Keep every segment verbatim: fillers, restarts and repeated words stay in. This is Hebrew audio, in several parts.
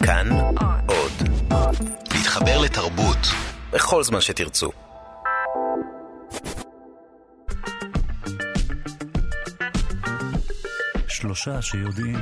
כאן עוד. להתחבר לתרבות בכל זמן שתרצו. שלושה שיודעים.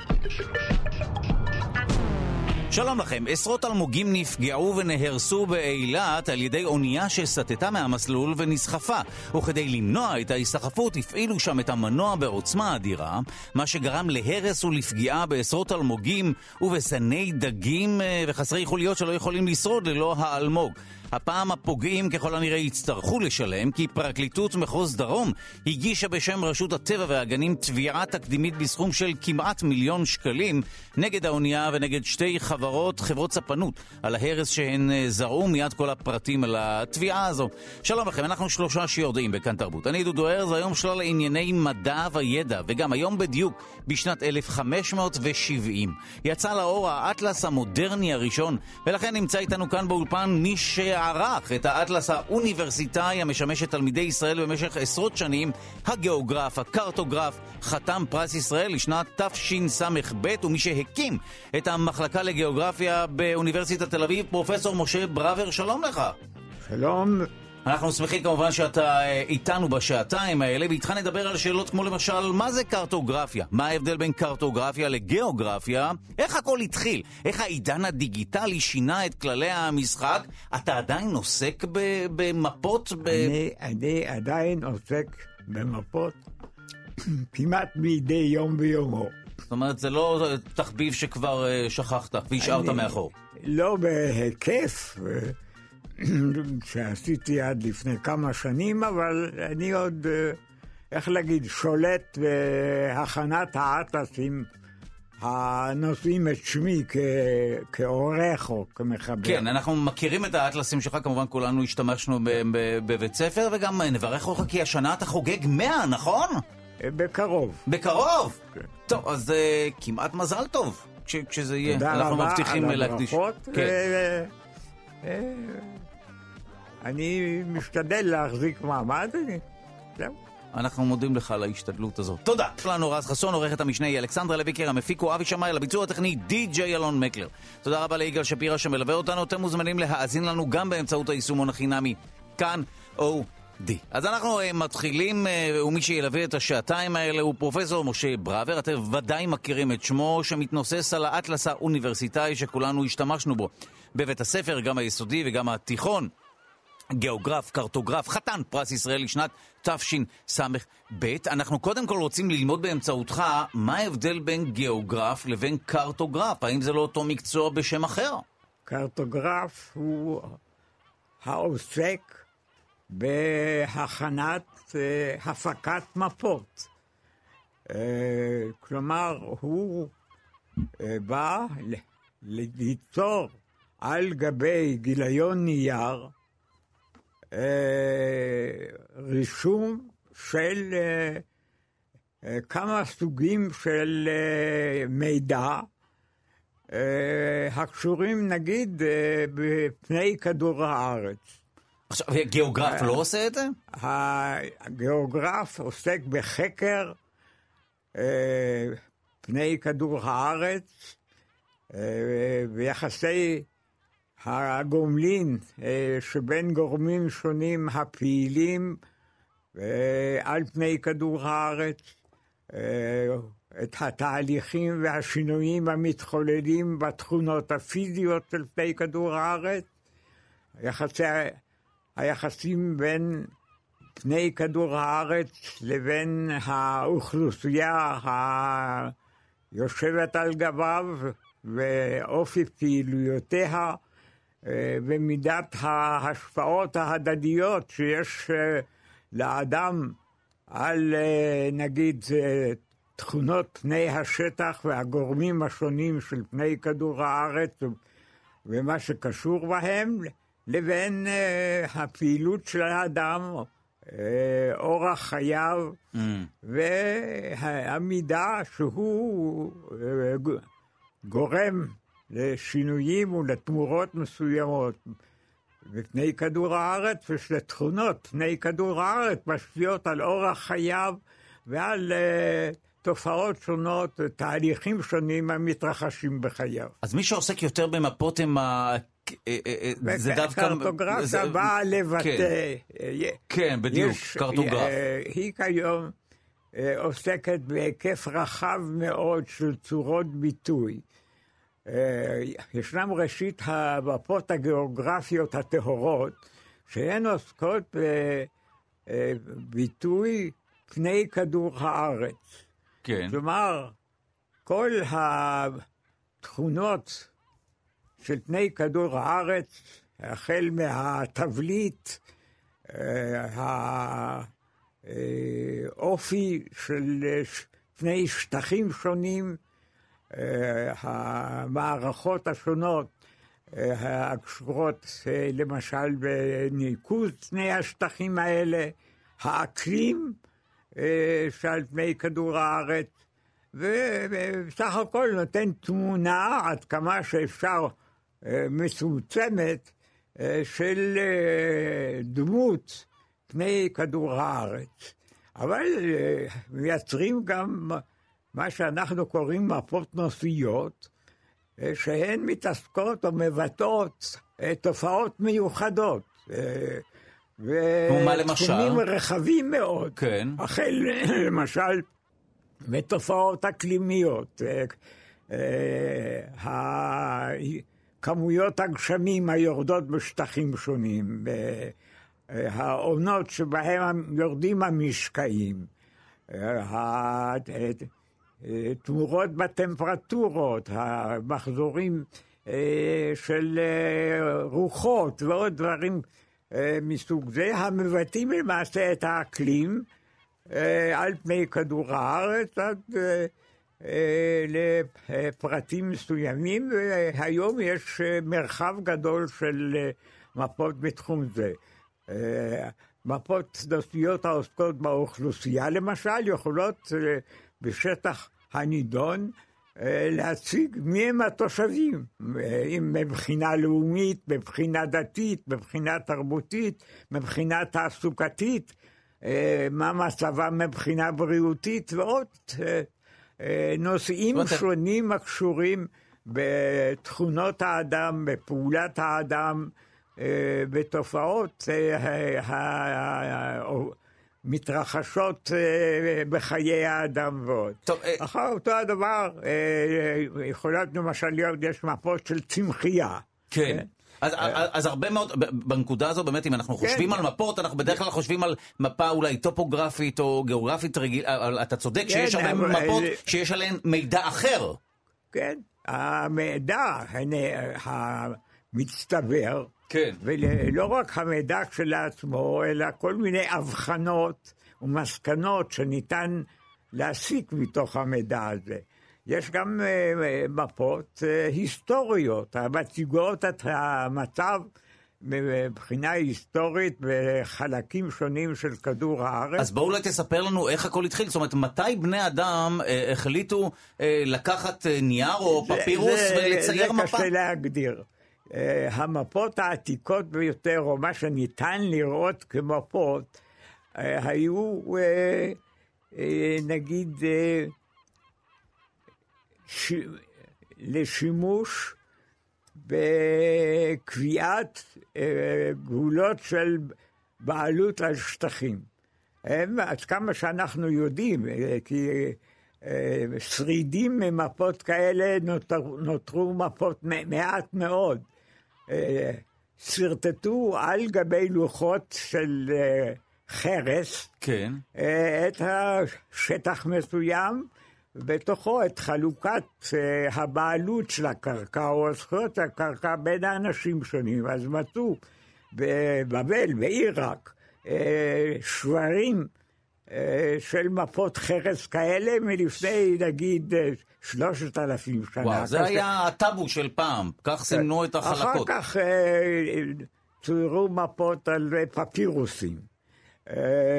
שלום לכם, עשרות אלמוגים נפגעו ונהרסו באילת על ידי אונייה שסטתה מהמסלול ונסחפה, וכדי למנוע את ההיסחפות הפעילו שם את המנוע בעוצמה אדירה, מה שגרם להרס ולפגיעה בעשרות אלמוגים ובזני דגים וחסרי חוליות שלא יכולים לשרוד ללא האלמוג. הפעם הפוגעים ככל הנראה יצטרכו לשלם, כי פרקליטות מחוז דרום הגישה בשם רשות הטבע והגנים תביעה תקדימית בסכום של כמעט מיליון שקלים נגד האונייה ונגד שתי חברות, חברות ספנות, על ההרס שהן זרעו. מיד כל הפרטים על התביעה הזו. שלום לכם, אנחנו שלושה שיודעים בכאן תרבות. אני דודו ארז, היום שלל ענייני מדע וידע, וגם היום בדיוק בשנת אלף חמש מאות שבעים יצא לאור האטלס המודרני הראשון, ולכן נמצא איתנו כאן באולפן מי ש... ערך את האטלס האוניברסיטאי המשמש את תלמידי ישראל במשך עשרות שנים, הגיאוגרף, הקרטוגרף, חתם פרס ישראל לשנת תשס"ב, ומי שהקים את המחלקה לגיאוגרפיה באוניברסיטת תל אביב, פרופסור משה ברוור. שלום לך. שלום. אנחנו שמחים כמובן שאתה איתנו בשעתיים האלה, ואיתך נדבר על שאלות כמו למשל, מה זה קרטוגרפיה? מה ההבדל בין קרטוגרפיה לגיאוגרפיה? איך הכל התחיל? איך העידן הדיגיטלי שינה את כללי המשחק? אתה עדיין עוסק במפות? ב... אני, אני עדיין עוסק במפות כמעט מדי יום ביומו. זאת אומרת, זה לא תחביב שכבר שכחת והשארת מאחור. לא בהיקף שעשיתי עד לפני כמה שנים, אבל אני עוד, איך להגיד, שולט בהכנת האטלסים הנושאים את שמי כ... כעורך או כמחבר. כן, אנחנו מכירים את האטלסים שלך, כמובן כולנו השתמשנו ב... ב... בבית ספר, וגם נברך אותך כי השנה אתה חוגג מאה, נכון? בקרוב. בקרוב? כן. טוב, אז uh, כמעט מזל טוב כש... כשזה יהיה. תודה אנחנו רבה מבטיחים על להקדיש. הברכות. כן. ו... אני משתדל להחזיק מעמד, זהו. אנחנו מודים לך על ההשתדלות הזאת. תודה. לנו רז חסון, עורכת המשנה היא אלכסנדרה לויקר, המפיקו אבי שמאי, לביצוע הטכני די-ג'יי אלון מקלר. תודה רבה ליגאל שפירא שמלווה אותנו. אתם מוזמנים להאזין לנו גם באמצעות היישומון החינמי כאן או די. אז אנחנו uh, מתחילים, uh, ומי שילווה את השעתיים האלה הוא פרופסור משה ברוור. אתם ודאי מכירים את שמו, שמתנוסס על האטלס האוניברסיטאי שכולנו השתמשנו בו בבית הספר, גם היסודי וגם התיכון. גיאוגרף, קרטוגרף, חתן פרס ישראל לשנת תשס"ב. אנחנו קודם כל רוצים ללמוד באמצעותך מה ההבדל בין גיאוגרף לבין קרטוגרף. האם זה לא אותו מקצוע בשם אחר? קרטוגרף הוא העוסק בהכנת, הפקת מפות. כלומר, הוא בא ליצור על גבי גיליון נייר רישום של כמה סוגים של מידע הקשורים נגיד בפני כדור הארץ. עכשיו, גיאוגרף לא עושה את זה? הגיאוגרף עוסק בחקר פני כדור הארץ ויחסי הגומלין שבין גורמים שונים הפעילים על פני כדור הארץ, את התהליכים והשינויים המתחוללים בתכונות הפיזיות של פני כדור הארץ, יחסי, היחסים בין פני כדור הארץ לבין האוכלוסייה היושבת על גביו ואופי פעילויותיה, ומידת ההשפעות ההדדיות שיש לאדם על, נגיד, תכונות פני השטח והגורמים השונים של פני כדור הארץ ומה שקשור בהם, לבין הפעילות של האדם, אורח חייו, mm. והמידה שהוא גורם לשינויים ולתמורות מסוימות בפני כדור הארץ, ושלתכונות פני כדור הארץ משפיעות על אורח חייו ועל uh, תופעות שונות, תהליכים שונים המתרחשים בחייו. אז מי שעוסק יותר במפות הם ה... זה דווקא... קרטוגרפיה באה לבטא. כן, בדיוק, קרטוגרף. היא כיום עוסקת בהיקף רחב מאוד של צורות ביטוי. ישנם ראשית המפות הגיאוגרפיות הטהורות, שהן עוסקות בביטוי פני כדור הארץ. כן. כלומר, כל התכונות של פני כדור הארץ, החל מהתבליט, האופי של פני שטחים שונים, המערכות השונות הקשורות למשל בניקוז פני השטחים האלה, האקלים שעל פני כדור הארץ, ובסך הכל נותן תמונה עד כמה שאפשר מצומצמת של דמות פני כדור הארץ. אבל מייצרים גם מה שאנחנו קוראים מפות נושאיות, שהן מתעסקות או מבטאות תופעות מיוחדות. ומה למשל? ותחומים רחבים מאוד. כן. החל למשל בתופעות אקלימיות, כמויות הגשמים היורדות בשטחים שונים, העונות שבהם יורדים המשקעים, תמורות בטמפרטורות, המחזורים של רוחות ועוד דברים מסוג זה, המבטאים למעשה את האקלים על פני כדור הארץ עד לפרטים מסוימים, והיום יש מרחב גדול של מפות בתחום זה. מפות נושאיות העוסקות באוכלוסייה למשל יכולות בשטח הנידון להציג מי הם התושבים, אם מבחינה לאומית, מבחינה דתית, מבחינה תרבותית, מבחינה תעסוקתית, מה מצבם מבחינה בריאותית ועוד נושאים שונים הקשורים בתכונות האדם, בפעולת האדם, בתופעות מתרחשות בחיי האדם ועוד. אחר אותו הדבר, יכולות למשל להיות, יש מפות של צמחייה. כן. אז, אז הרבה מאוד, בנקודה הזו באמת, אם אנחנו חושבים על מפות, אנחנו בדרך כלל חושבים על מפה אולי טופוגרפית או גיאוגרפית רגיל, אתה צודק שיש הרבה מפות שיש עליהן מידע אחר. כן, המידע המצטבר, כן. ולא רק המידע כשלעצמו, אלא כל מיני הבחנות ומסקנות שניתן להסיק מתוך המידע הזה. יש גם uh, מפות uh, היסטוריות, המציגות את המצב מבחינה היסטורית בחלקים שונים של כדור הארץ. אז בואו אולי תספר לנו איך הכל התחיל, זאת אומרת, מתי בני אדם uh, החליטו uh, לקחת uh, נייר או זה, פפירוס זה, ולצייר מפה? זה קשה להגדיר. Uh, המפות העתיקות ביותר, או מה שניתן לראות כמפות, uh, היו uh, uh, נגיד... Uh, ש... לשימוש בקביעת אה, גבולות של בעלות על שטחים. הם, עד כמה שאנחנו יודעים, אה, כי אה, שרידים ממפות כאלה נותר, נותרו מפות מעט מאוד. אה, סרטטו על גבי לוחות של אה, חרס, כן. אה, את השטח מסוים, בתוכו את חלוקת uh, הבעלות של הקרקע או זכויות הקרקע בין האנשים שונים. אז מצאו בבבל, בעיראק, uh, שברים uh, של מפות חרס כאלה מלפני נגיד שלושת אלפים שנה. וואו, זה היה הטאבו של פעם, כך סימנו את החלקות. אחר כך uh, צוירו מפות על פפירוסים. Uh,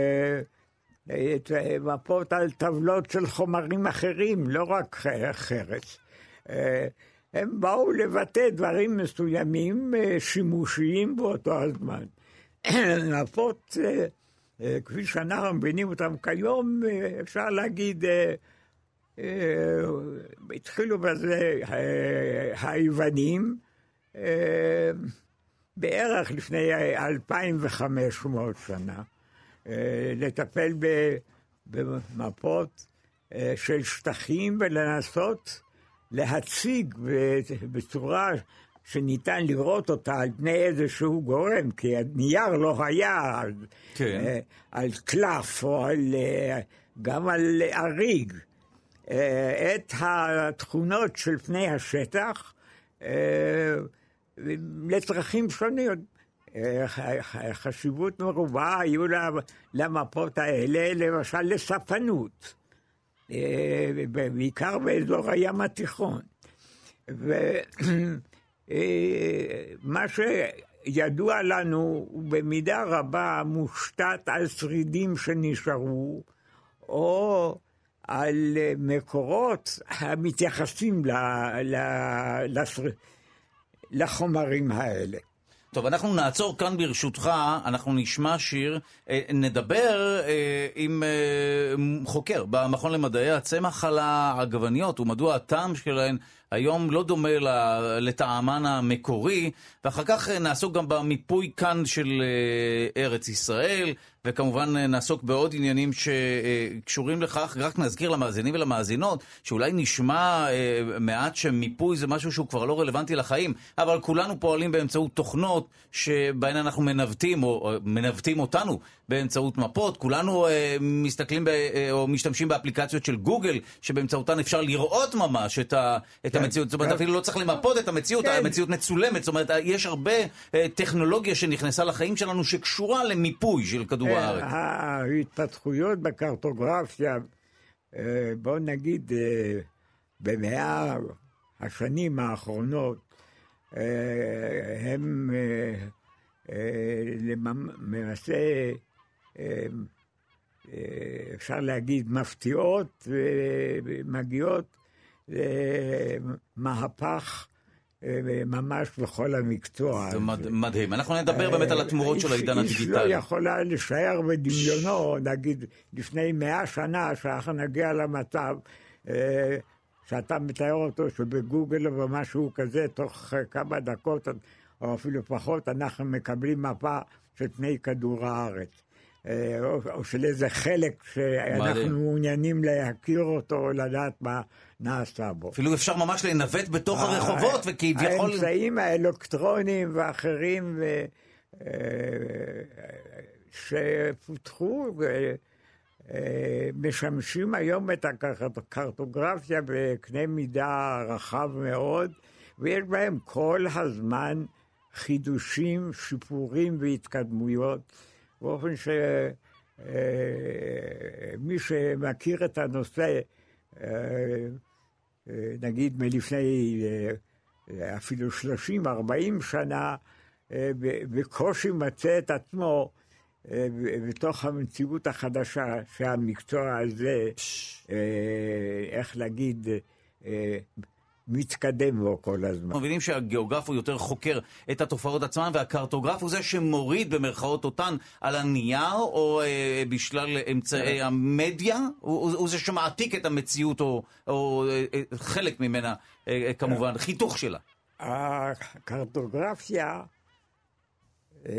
מפות על טבלות של חומרים אחרים, לא רק חרס. הם באו לבטא דברים מסוימים שימושיים באותו הזמן. מפות, כפי שאנחנו מבינים אותם כיום, אפשר להגיד, התחילו בזה היוונים, בערך לפני אלפיים וחמש מאות שנה, לטפל במפות של שטחים ולנסות להציג בצורה שניתן לראות אותה על פני איזשהו גורם, כי הנייר לא היה על, כן. על קלף או על, גם על אריג. את התכונות של פני השטח לצרכים שונים. חשיבות מרובה היו למפות האלה, למשל לספנות, בעיקר באזור הים התיכון. ומה שידוע לנו הוא במידה רבה מושתת על שרידים שנשארו, או על מקורות המתייחסים ל, ל, לשר, לחומרים האלה. טוב, אנחנו נעצור כאן ברשותך, אנחנו נשמע שיר, נדבר עם חוקר במכון למדעי הצמח על העגבניות, ומדוע הטעם שלהן היום לא דומה לטעמן המקורי, ואחר כך נעסוק גם במיפוי כאן של ארץ ישראל, וכמובן נעסוק בעוד עניינים שקשורים לכך. רק נזכיר למאזינים ולמאזינות שאולי נשמע מעט שמיפוי זה משהו שהוא כבר לא רלוונטי לחיים, אבל כולנו פועלים באמצעות תוכנות שבהן אנחנו מנווטים או מנווטים אותנו באמצעות מפות. כולנו מסתכלים או משתמשים באפליקציות של גוגל שבאמצעותן אפשר לראות ממש את ה את המציאות. זאת אומרת, אפילו לא צריך למפות את המציאות, המציאות מצולמת. זאת אומרת, יש הרבה טכנולוגיה שנכנסה לחיים שלנו שקשורה למיפוי של כדור הארץ. ההתפתחויות בקרטוגרפיה, בוא נגיד, במאה השנים האחרונות, הם למעשה, אפשר להגיד, מפתיעות ומגיעות מהפך ממש בכל המקצוע. זה מדהים. אנחנו נדבר באמת על התמורות של העידן הדיגיטלי. איש לא יכולה לשער בדמיונו, נגיד, לפני מאה שנה, שאנחנו נגיע למצב שאתה מתאר אותו, שבגוגל או משהו כזה, תוך כמה דקות, או אפילו פחות, אנחנו מקבלים מפה של פני כדור הארץ. או של איזה חלק שאנחנו מעוניינים להכיר אותו, או לדעת מה נעשה בו. אפילו אפשר ממש לנווט בתוך הרחובות, וכביכול... האמצעים האלקטרוניים ואחרים שפותחו משמשים היום את הקרטוגרפיה בקנה מידה רחב מאוד, ויש בהם כל הזמן חידושים, שיפורים והתקדמויות, באופן שמי שמכיר את הנושא, נגיד מלפני אפילו שלושים ארבעים שנה, בקושי מצא את עצמו בתוך המציאות החדשה שהמקצוע הזה, איך להגיד, מתקדם בו כל הזמן. אנחנו מבינים שהגיאוגרף הוא יותר חוקר את התופעות עצמן, והקרטוגרף הוא זה שמוריד במרכאות אותן על הנייר, או אה, בשלל אמצעי המדיה, הוא, הוא זה שמעתיק את המציאות, או, או אה, חלק ממנה, אה, כמובן, חיתוך שלה. הקרטוגרפיה אה,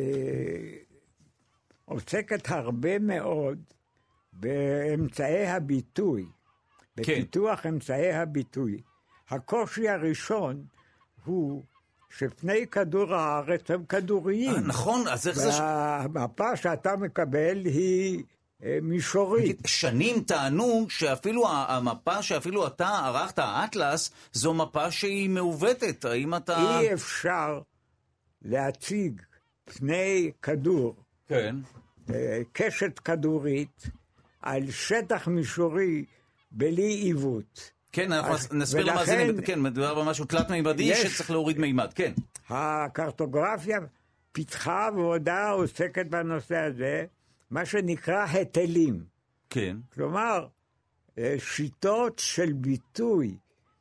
עוסקת הרבה מאוד באמצעי הביטוי, בפיתוח כן. אמצעי הביטוי. הקושי הראשון הוא שפני כדור הארץ הם כדוריים. 아, נכון, אז איך זה... והמפה שאתה מקבל היא מישורית. שנים טענו שאפילו המפה שאפילו אתה ערכת, האטלס, זו מפה שהיא מעוותת. האם אתה... אי אפשר להציג פני כדור, כן. קשת כדורית, על שטח מישורי בלי עיוות. כן, אנחנו נסביר למאזינים, כן, מדובר במשהו תלת מימדי שצריך להוריד מימד, כן. הקרטוגרפיה פיתחה ועודה עוסקת בנושא הזה, מה שנקרא היטלים. כן. כלומר, שיטות של ביטוי,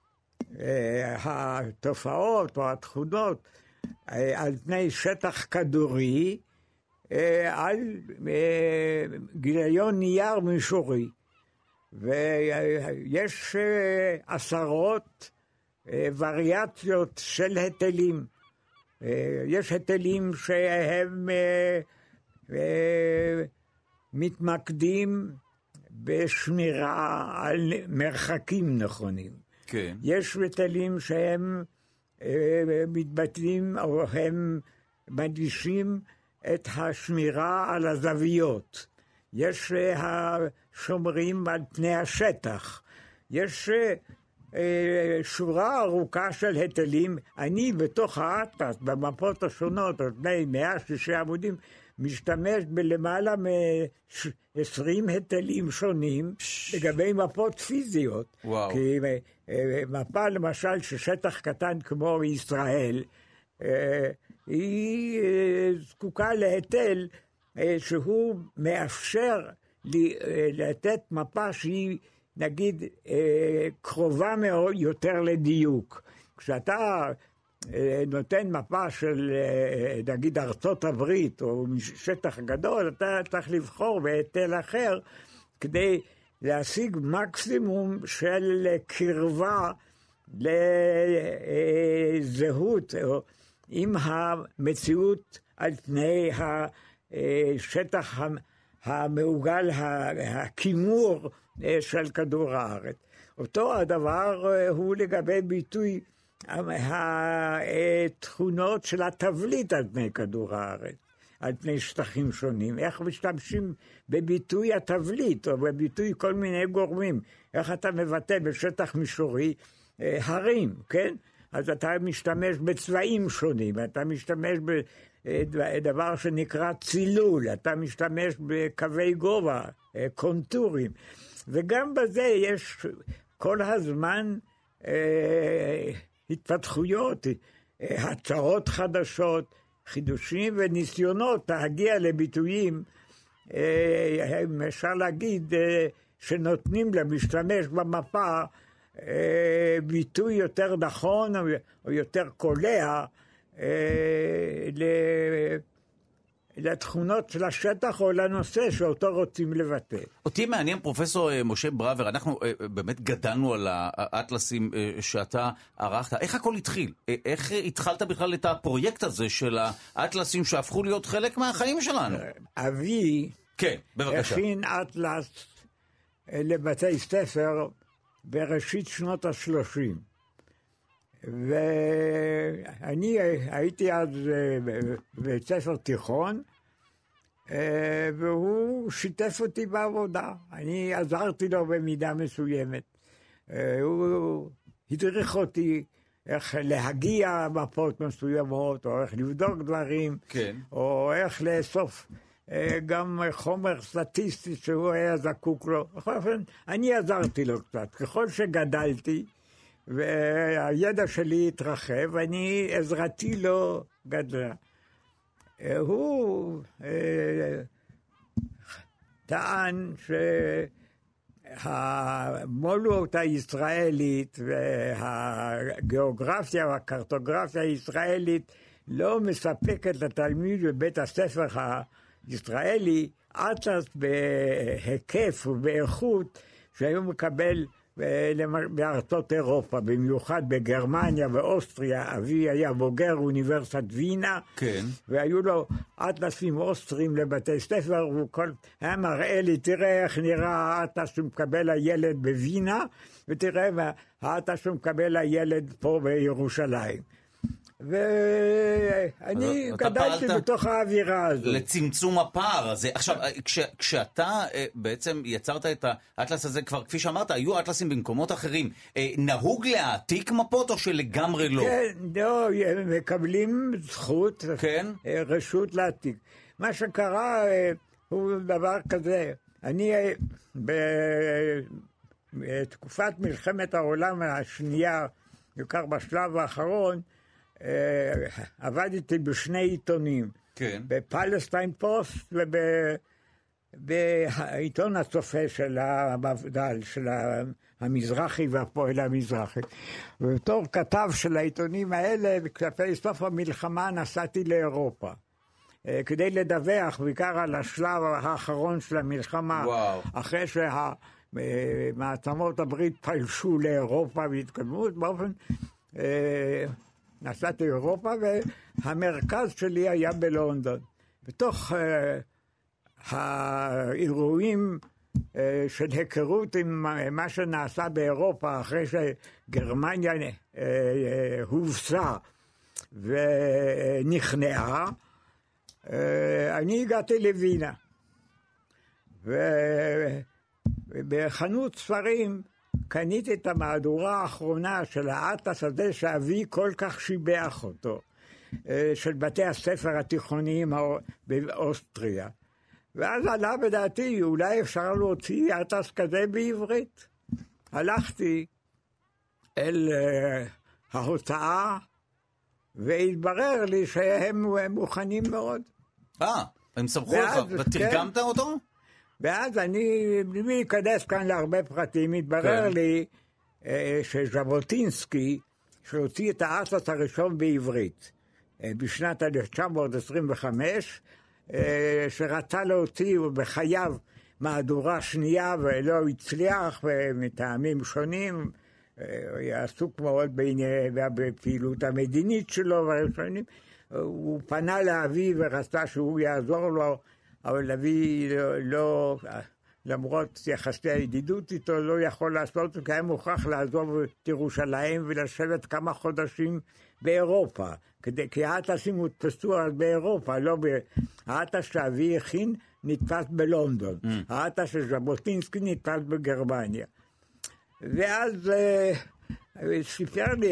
התופעות או התכונות, על פני שטח כדורי, על גיליון נייר מישורי. ויש עשרות וריאציות של היטלים. יש היטלים שהם מתמקדים בשמירה על מרחקים נכונים. כן. יש היטלים שהם מתבטאים או הם מדגישים את השמירה על הזוויות. יש השומרים על פני השטח. יש שורה ארוכה של היטלים. אני בתוך האטלס, במפות השונות, על פני מאה ושישים עמודים, משתמש בלמעלה מ-עשרים היטלים שונים לגבי מפות פיזיות. וואו. כי מפה למשל ששטח קטן כמו ישראל, היא זקוקה להיטל שהוא מאפשר לתת מפה שהיא נגיד קרובה מאוד יותר לדיוק. כשאתה נותן מפה של נגיד ארצות הברית או שטח גדול, אתה צריך לבחור בהיטל אחר כדי להשיג מקסימום של קרבה לזהות עם המציאות על פני השטח המעוגל, הכימור של כדור הארץ. אותו הדבר הוא לגבי ביטוי התכונות של התבליט על פני כדור הארץ, על פני שטחים שונים. איך משתמשים בביטוי התבליט או בביטוי כל מיני גורמים. איך אתה מבטא בשטח מישורי הרים, כן? אז אתה משתמש בצבעים שונים, אתה משתמש בדבר שנקרא צילול, אתה משתמש בקווי גובה, קונטורים. וגם בזה יש כל הזמן אה, התפתחויות, הצעות חדשות, חידושים וניסיונות להגיע לביטויים, אה, אפשר להגיד, אה, שנותנים למשתמש במפה אה, ביטוי יותר נכון או, או יותר קולע אה, ל... לתכונות של השטח או לנושא שאותו רוצים לבטא. אותי מעניין, פרופסור משה בראבר, אנחנו באמת גדלנו על האטלסים שאתה ערכת. איך הכל התחיל? איך התחלת בכלל את הפרויקט הזה של האטלסים שהפכו להיות חלק מהחיים שלנו? אבי כן, בבקשה. הכין אטלס לבתי ספר בראשית שנות השלושים. ואני הייתי אז בבית ספר תיכון, והוא שיתף אותי בעבודה. אני עזרתי לו במידה מסוימת. הוא הדריך אותי איך להגיע מפות מסוימות, או איך לבדוק דברים, כן. או איך לאסוף גם חומר סטטיסטי שהוא היה זקוק לו. בכל אופן, אני עזרתי לו קצת. ככל שגדלתי, והידע שלי התרחב, אני עזרתי לו גדלה. הוא אה, טען שהמולואות הישראלית והגיאוגרפיה והקרטוגרפיה הישראלית לא מספקת לתלמיד בבית הספר הישראלי אטלס בהיקף ובאיכות שהיו מקבל בארצות אירופה, במיוחד בגרמניה ואוסטריה. אבי היה בוגר אוניברסיטת וינה, כן. והיו לו אטלסים אוסטרים לבתי ספר, והוא כל... היה מראה לי, תראה איך נראה האטלס שמקבל הילד בווינה, ותראה האטלס שמקבל הילד פה בירושלים. ואני גדלתי בתוך האווירה הזאת. לצמצום הפער הזה. עכשיו, כש, כשאתה בעצם יצרת את האטלס הזה, כבר כפי שאמרת, היו אטלסים במקומות אחרים. נהוג להעתיק מפות או שלגמרי לא? כן, לא, מקבלים זכות, כן? רשות להעתיק. מה שקרה הוא דבר כזה. אני בתקופת מלחמת העולם השנייה, בעיקר בשלב האחרון, עבדתי בשני עיתונים, כן. בפלסטיין פוסט ובעיתון הצופה של המפד"ל, של המזרחי והפועל המזרחי. ובתור כתב של העיתונים האלה, כלפי סוף המלחמה נסעתי לאירופה, כדי לדווח בעיקר על השלב האחרון של המלחמה. וואו. אחרי שה... מעצמות הברית פלשו לאירופה והתקדמות, באופן, נסעתי לאירופה, והמרכז שלי היה בלונדון. בתוך האירועים של היכרות עם מה שנעשה באירופה, אחרי שגרמניה הובסה ונכנעה, אני הגעתי לווינה. ובחנות ספרים קניתי את המהדורה האחרונה של האטלס הזה שאבי כל כך שיבח אותו, של בתי הספר התיכוניים באוסטריה. ואז עלה בדעתי, אולי אפשר להוציא אטלס כזה בעברית. הלכתי אל uh, ההוצאה, והתברר לי שהם מוכנים מאוד. אה, הם סמכו לך, ותרגמת כן. אותו? ואז אני, בלי להיכנס כאן להרבה פרטים, התברר כן. לי uh, שז'בוטינסקי, שהוציא את האטלס הראשון בעברית, uh, בשנת אלף תשע מאות עשרים וחמש, שרצה להוציא בחייו מהדורה שנייה ולא הצליח מטעמים שונים, היה עסוק מאוד בפעילות המדינית שלו, הוא פנה לאבי ורצה שהוא יעזור לו, אבל אבי לא, לא למרות יחסי הידידות איתו לא יכול לעשות, כי היה מוכרח לעזוב את ירושלים ולשבת כמה חודשים באירופה, כדי, כי האטלסים הודפסו באירופה, לא ב... האטלס שאבי הכין נתפס בלונדון, mm. האטלס של ז'בוטינסקי נתפס בגרמניה. ואז אה, סיפר לי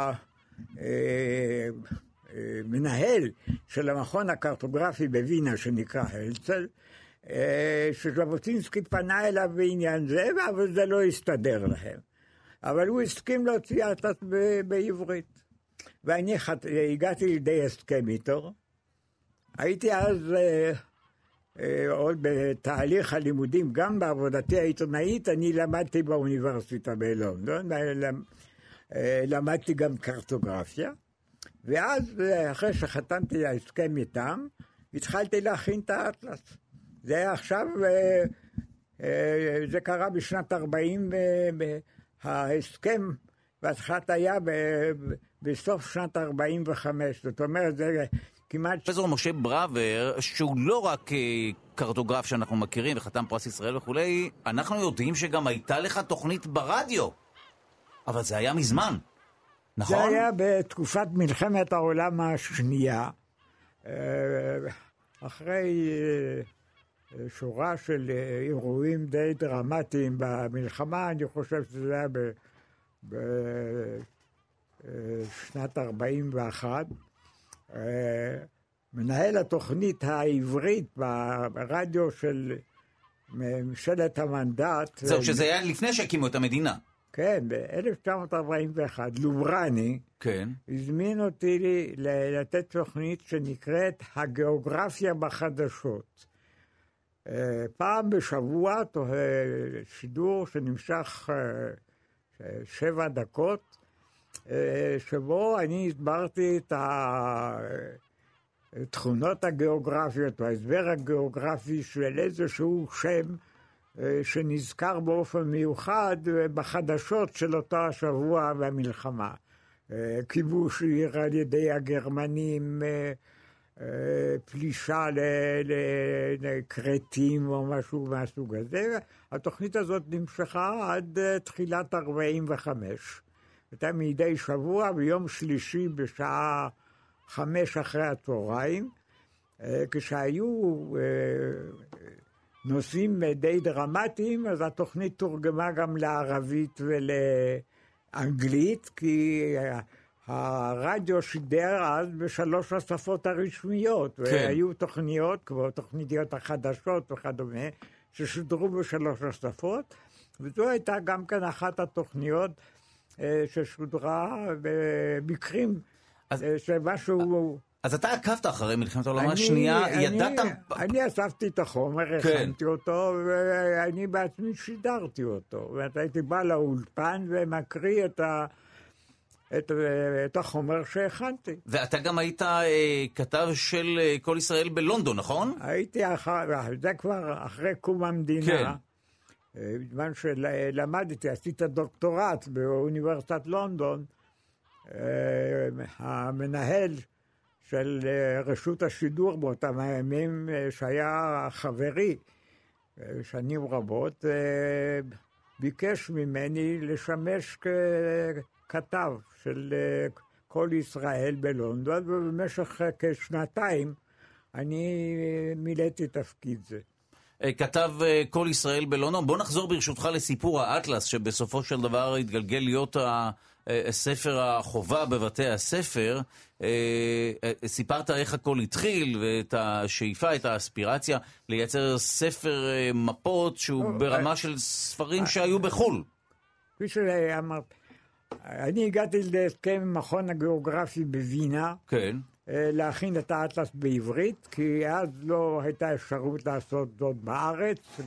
המנהל אה, אה, של המכון הקרטוגרפי בווינה, שנקרא הלצל, אה, שז'בוטינסקי פנה אליו בעניין זה, אבל זה לא הסתדר להם. אבל הוא הסכים להוציא האטלס ב- בעברית. ואני חת... הגעתי לידי הסכם איתו. הייתי אז אה, אה, עוד בתהליך הלימודים, גם בעבודתי העיתונאית, אני למדתי באוניברסיטה בלונדון, אה, למדתי גם קרטוגרפיה, ואז אחרי שחתמתי ההסכם איתם, התחלתי להכין את האטלס. זה היה עכשיו, אה, אה, זה קרה בשנת ארבעים, אה, ההסכם, והתחלת היה ב... בסוף שנת ארבעים וחמש, זאת אומרת, זה כמעט... פרופסור משה בראבר, שהוא לא רק קרטוגרף שאנחנו מכירים, וחתם פרס ישראל וכולי, אנחנו יודעים שגם הייתה לך תוכנית ברדיו, אבל זה היה מזמן, נכון? זה היה בתקופת מלחמת העולם השנייה, אחרי שורה של אירועים די דרמטיים במלחמה, אני חושב שזה היה ב... ב... שנת ארבעים ואחת, מנהל התוכנית העברית ברדיו של ממשלת המנדט. זהו, שזה היה לפני שהקימו את המדינה. כן, ב-אלף תשע מאות ארבעים ואחת, לוברני, כן. הזמין אותי לתת תוכנית שנקראת הגיאוגרפיה בחדשות. פעם בשבוע, שידור שנמשך שבע דקות, שבו אני הסברתי את התכונות הגיאוגרפיות, ההסבר הגיאוגרפי של איזשהו שם שנזכר באופן מיוחד בחדשות של אותו השבוע והמלחמה. כיבוש עיר על ידי הגרמנים, פלישה לקרטים או משהו מהסוג הזה. התוכנית הזאת נמשכה עד תחילת ארבעים וחמש. הייתה מדי שבוע ביום שלישי בשעה חמש אחרי הצהריים, כשהיו נושאים די דרמטיים, אז התוכנית תורגמה גם לערבית ולאנגלית, כי הרדיו שידר אז בשלוש השפות הרשמיות, כן. והיו תוכניות, כמו תוכניות החדשות וכדומה, ששודרו בשלוש השפות, וזו הייתה גם כן אחת התוכניות ששודרה במקרים אז, שמשהו... אז אתה עקבת אחרי מלחמת העולם השנייה, ידעת... אני אספתי את החומר, הכנתי אותו, ואני בעצמי שידרתי אותו. והייתי בא לאולפן ומקריא את ה... את, את החומר שהכנתי. ואתה גם היית אה, כתב של אה, כל ישראל בלונדון, נכון? הייתי אחר... זה כבר אחרי קום המדינה. כן. בזמן שלמדתי, עשיתי דוקטורט באוניברסיטת לונדון, המנהל של רשות השידור באותם הימים, שהיה חברי שנים רבות, ביקש ממני לשמש ככתב של כל ישראל בלונדון, ובמשך כשנתיים אני מילאתי תפקיד זה. כתב כל ישראל בלונדון. בוא נחזור ברשותך לסיפור האטלס, שבסופו של דבר התגלגל להיות ספר החובה בבתי הספר. סיפרת איך הכל התחיל, ואת השאיפה, את האספירציה, לייצר ספר מפות שהוא ברמה של ספרים שהיו בחול. כפי שאמרת, אני הגעתי להסכם עם מכון הגיאוגרפי בווינה, כן. להכין את האטלס בעברית, כי אז לא הייתה אפשרות לעשות זאת בארץ,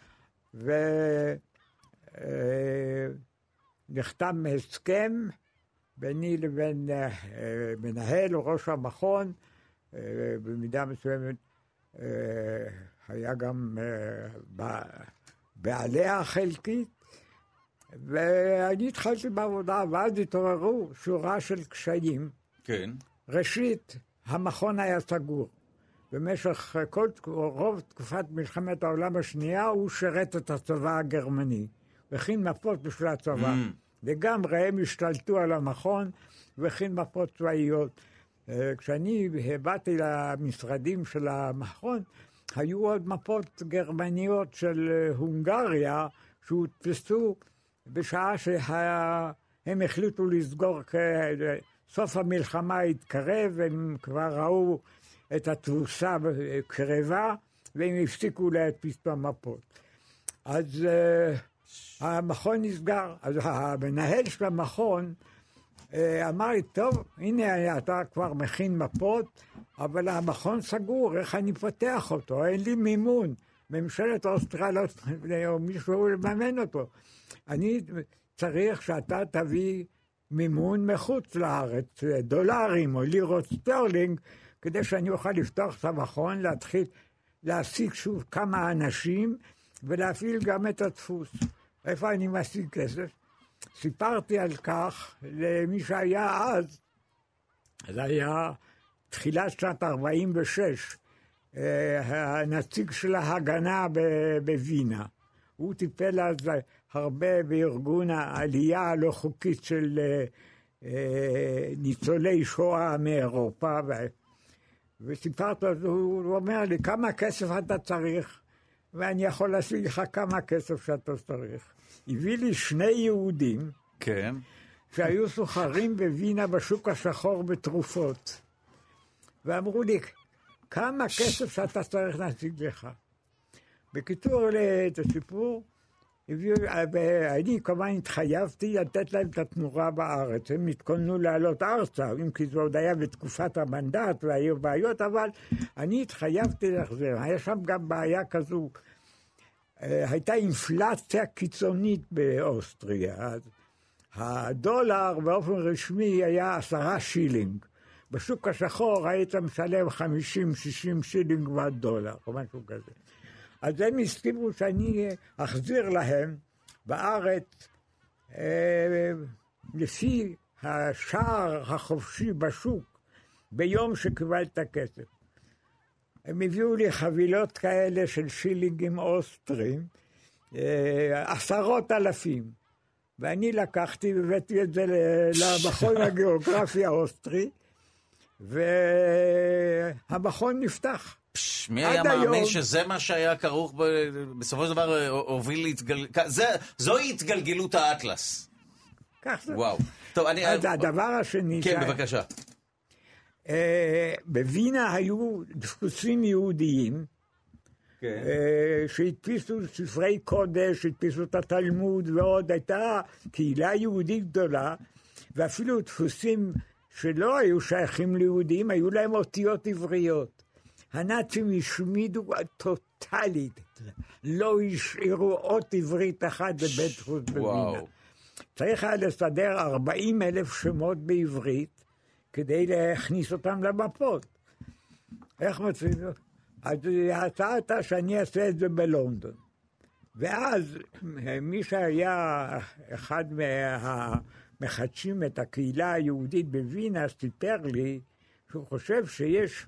ונחתם הסכם ביני לבין מנהל או ראש המכון, במידה מסוימת היה גם בעליה חלקית, ואני התחלתי בעבודה, ואז התעוררו שורה של קשיים. כן. ראשית, המכון היה סגור. במשך כל, רוב תקופת מלחמת העולם השנייה, הוא שרת את הצבא הגרמני, וכין מפות בשביל הצבא. Mm. לגמרי הם השתלטו על המכון, וכין מפות צבאיות. כשאני באתי למשרדים של המכון, היו עוד מפות גרמניות של הונגריה, שהודפסו בשעה שהם החליטו לסגור כ... סוף המלחמה התקרב, הם כבר ראו את התבוסה קרבה, והם הפסיקו להדפיס במפות. אז uh, המכון נסגר. אז המנהל של המכון uh, אמר לי, טוב, הנה אתה כבר מכין מפות, אבל המכון סגור, איך אני פותח אותו? אין לי מימון. ממשלת אוסטרליה או מישהו לממן אותו. אני צריך שאתה תביא מימון מחוץ לארץ, דולרים או לירות סטרלינג, כדי שאני אוכל לפתוח את המכון, להתחיל להשיג שוב כמה אנשים, ולהפעיל גם את הדפוס. איפה אני משיג כסף? סיפרתי על כך למי שהיה אז, זה היה תחילת שנת ארבעים ושש, הנציג של ההגנה בווינה. הוא טיפל אז הרבה בארגון העלייה הלא חוקית של אה, ניצולי שואה מאירופה, ו... וסיפרת, הוא אומר לי, כמה כסף אתה צריך? ואני יכול להשיג לך כמה כסף שאתה צריך. הביא לי שני יהודים, כן. שהיו סוחרים בווינה בשוק השחור בתרופות, ואמרו לי, כמה כסף שאתה צריך להשיג לך? בקיצור, את הסיפור, אני כמובן התחייבתי לתת להם את התמורה בארץ. הם התכוננו לעלות ארצה, אם כי זה עוד היה בתקופת המנדט והיו בעיות, אבל אני התחייבתי להחזיר. היה שם גם בעיה כזו, הייתה אינפלציה קיצונית באוסטריה. הדולר באופן רשמי היה עשרה שילינג. בשוק השחור היית משלם חמישים שישים שילינג ועד דולר, או משהו כזה. אז הם הסכימו שאני אחזיר להם בארץ אה, לפי השער החופשי בשוק ביום שקיבלת הכסף. הם הביאו לי חבילות כאלה של שילינגים אוסטרים, אה, עשרות אלפים. ואני לקחתי והבאתי את זה למכון הגיאוגרפי האוסטרי, והמכון נפתח. מי היה מאמין שזה מה שהיה כרוך בסופו של דבר הוביל להתגלגלות, זוהי התגלגלות האטלס. כך זה. וואו. טוב, אני... הדבר השני... כן, בבקשה. בווינה היו דפוסים יהודיים, שהדפיסו ספרי קודש, הדפיסו את התלמוד ועוד, הייתה קהילה יהודית גדולה, ואפילו דפוסים שלא היו שייכים ליהודים, היו להם אותיות עבריות. הנאצים השמידו טוטלית, לא השאירו אות עברית אחת בבית דפוס בווינה. צריך היה לסדר ארבעים אלף שמות בעברית, כדי להכניס אותם למפות. איך מצאים? אז ההצעה הייתה שאני אעשה את זה בלונדון. ואז מי שהיה אחד מהמחדשים את הקהילה היהודית בווינה סיפר לי שהוא חושב שיש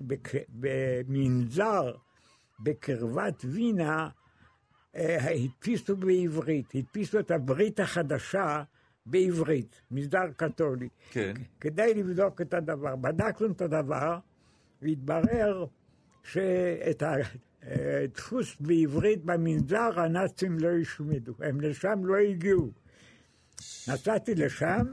במנזר בקרבת וינה, הדפיסו בעברית, הדפיסו את הברית החדשה בעברית, מסדר קתולי. כן. כדי לבדוק את הדבר. בדקנו את הדבר, והתברר שאת הדפוס בעברית במנזר הנאצים לא ישמדו, הם לשם לא הגיעו. נסעתי לשם,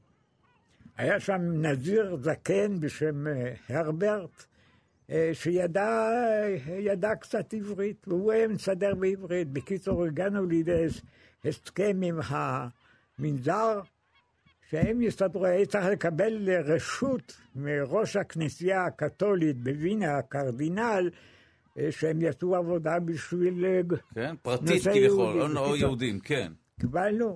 היה שם נזיר זקן בשם הרברט, שידע ידע קצת עברית, והוא היה מסדר בעברית. בקיצור, הגענו לידי הסכם עם המנזר, שהם יסתדרו, היה צריך לקבל רשות מראש הכנסייה הקתולית בווינה, הקרדינל, שהם יעשו עבודה בשביל... כן, פרטית כביכול, או יהודים, כן. קיבלנו.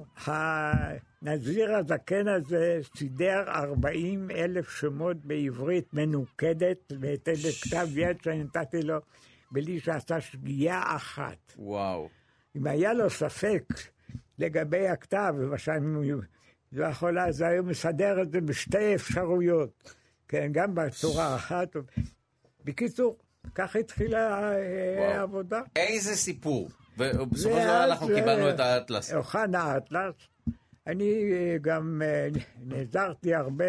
הנזיר הזקן הזה סידר ארבעים אלף שמות בעברית מנוקדת, בהתאם לכתב יד שנתתי לו, בלי שעשה שגיאה אחת. וואו. אם היה לו ספק לגבי הכתב, למשל, לא יכול, אז היה מסדר את זה בשתי אפשרויות, כן, גם בצורה אחת. בקיצור, כך התחילה העבודה. איזה סיפור. ובסופו של דבר אנחנו קיבלנו את האטלס. הוכן האטלס. אני גם נעזרתי הרבה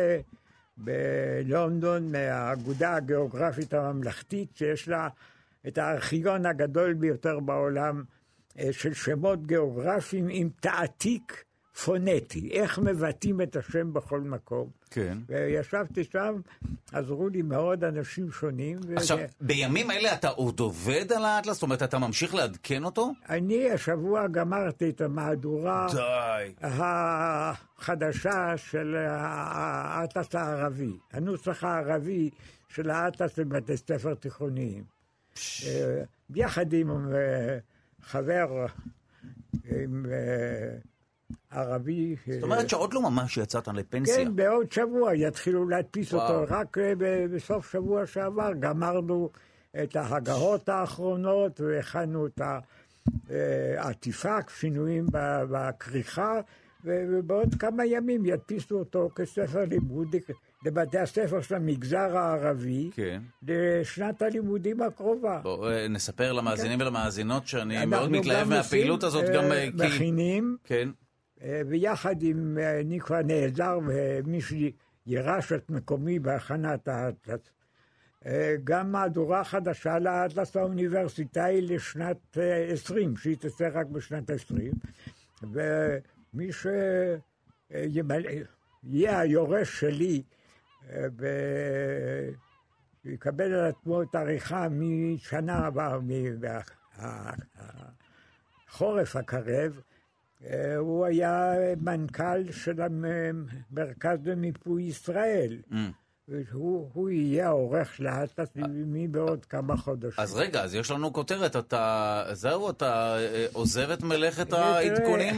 בלונדון מהאגודה הגיאוגרפית הממלכתית, שיש לה את הארכיון הגדול ביותר בעולם של שמות גיאוגרפיים עם תעתיק פונטי, איך מבטאים את השם בכל מקום. כן. וישבתי שם, עזרו לי מאוד אנשים שונים. עכשיו, ו... בימים אלה אתה עוד עובד על האטלס? זאת אומרת, אתה ממשיך לעדכן אותו? אני השבוע גמרתי את המהדורה די. החדשה של האטלס הערבי, הנוסח הערבי של האטלס בבתי ספר תיכוניים. ש... ביחד עם חבר, עם... ערבי. זאת אומרת שעוד לא ממש יצאת לפנסיה. כן, בעוד שבוע יתחילו להדפיס אותו. רק בסוף שבוע שעבר גמרנו את ההגהות האחרונות, והכנו את העטיפה, שינויים בכריכה, ובעוד כמה ימים ידפיסו אותו כספר לימוד לבתי הספר של המגזר הערבי, כן. לשנת הלימודים הקרובה. בואו נספר למאזינים כן. ולמאזינות שאני מאוד מתלהב מהפעילות הזאת. גם מכינים. כן. ויחד עם, אני כבר נעזר, ומי שירש את מקומי בהכנת האטלס, גם מהדורה חדשה לאטלס האוניברסיטאי לשנת עשרים, שהיא תצא רק בשנת עשרים, ומי שיהיה היורש שלי, ויקבל על עצמו את העריכה משנה הבאה, מהחורף הקרב, הוא היה מנכ"ל של המרכז למיפוי ישראל. Mm. הוא, הוא יהיה העורך של האטלס מבעוד כמה חודשים. אז רגע, אז יש לנו כותרת, אתה, זהו, אתה עוזב את מלאכת העדכונים?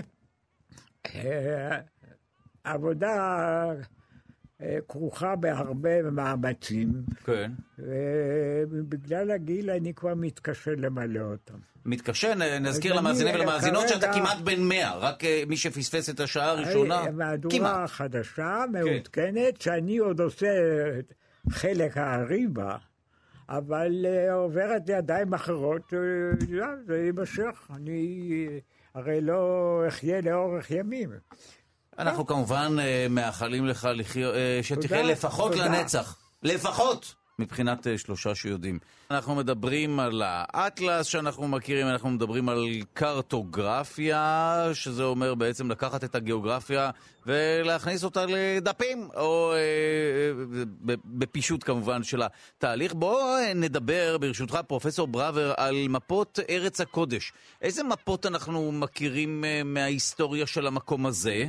עבודה כרוכה בהרבה מאמצים. כן. ובגלל הגיל אני כבר מתקשה למלא אותם. מתקשה, נזכיר למאזינים ולמאזינות שאתה כמעט בן מאה, רק מי שפספס את השעה הראשונה. מהדורה חדשה, מעודכנת, שאני עוד עושה חלק הארי בה, אבל עוברת לידיים אחרות, זה יימשך, אני הרי לא אחיה לאורך ימים. אנחנו כמובן מאחלים לך שתחיה לפחות לנצח. לפחות! מבחינת שלושה שיודעים. אנחנו מדברים על האטלס שאנחנו מכירים, אנחנו מדברים על קרטוגרפיה, שזה אומר בעצם לקחת את הגיאוגרפיה ולהכניס אותה לדפים, או בפישוט כמובן של התהליך. בואו נדבר ברשותך, פרופסור בראבר, על מפות ארץ הקודש. איזה מפות אנחנו מכירים מההיסטוריה של המקום הזה?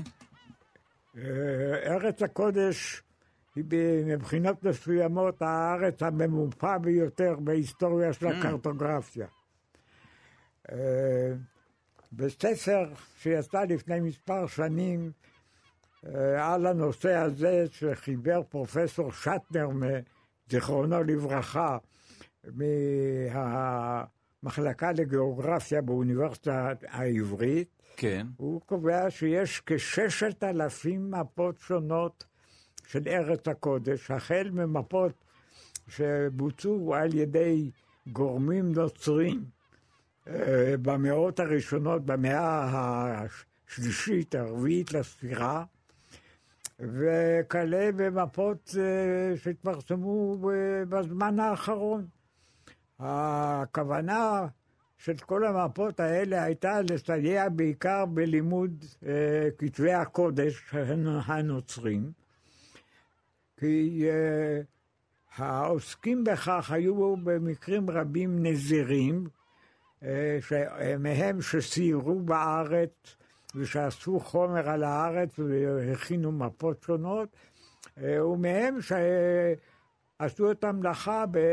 ארץ הקודש היא מבחינות מסוימות הארץ הממופה ביותר בהיסטוריה של הקרטוגרפיה. בספר שיצא לפני מספר שנים על הנושא הזה שחיבר פרופסור שטנר, זיכרונו לברכה, המחלקה לגיאוגרפיה באוניברסיטה העברית. כן. הוא קובע שיש כששת אלפים מפות שונות של ארץ הקודש, החל ממפות שבוצעו על ידי גורמים נוצרים אה, במאות הראשונות, במאה השלישית, הרביעית לספירה, וכאלה במפות אה, שהתפרסמו בזמן האחרון. הכוונה של כל המפות האלה הייתה לסייע בעיקר בלימוד אה, כתבי הקודש הנוצרים, כי אה, העוסקים בכך היו במקרים רבים נזירים, אה, מהם שסיירו בארץ ושאספו חומר על הארץ והכינו מפות שונות, אה, ומהם שעשו את המלאכה ב...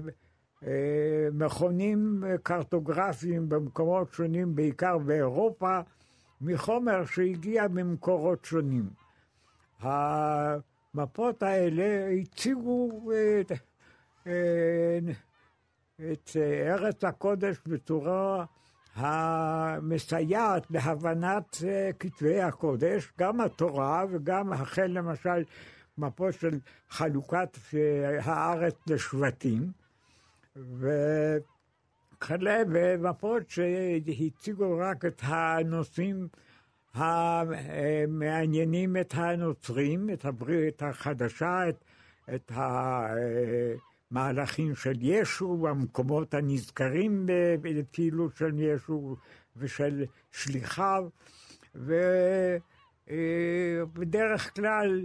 מכונים קרטוגרפיים במקומות שונים, בעיקר באירופה, מחומר שהגיע ממקורות שונים. המפות האלה הציגו את, את ארץ הקודש בצורה המסייעת להבנת כתבי הקודש, גם התורה וגם החל למשל מפות של חלוקת הארץ לשבטים, וכאלה ומפות שהציגו רק את הנושאים המעניינים את הנוצרים, את הברית החדשה, את, את המהלכים של ישו, המקומות הנזכרים בפעילות של ישו ושל שליחיו, ובדרך כלל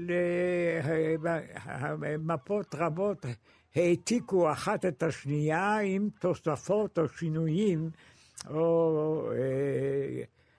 מפות רבות העתיקו אחת את השנייה עם תוספות או שינויים או אה,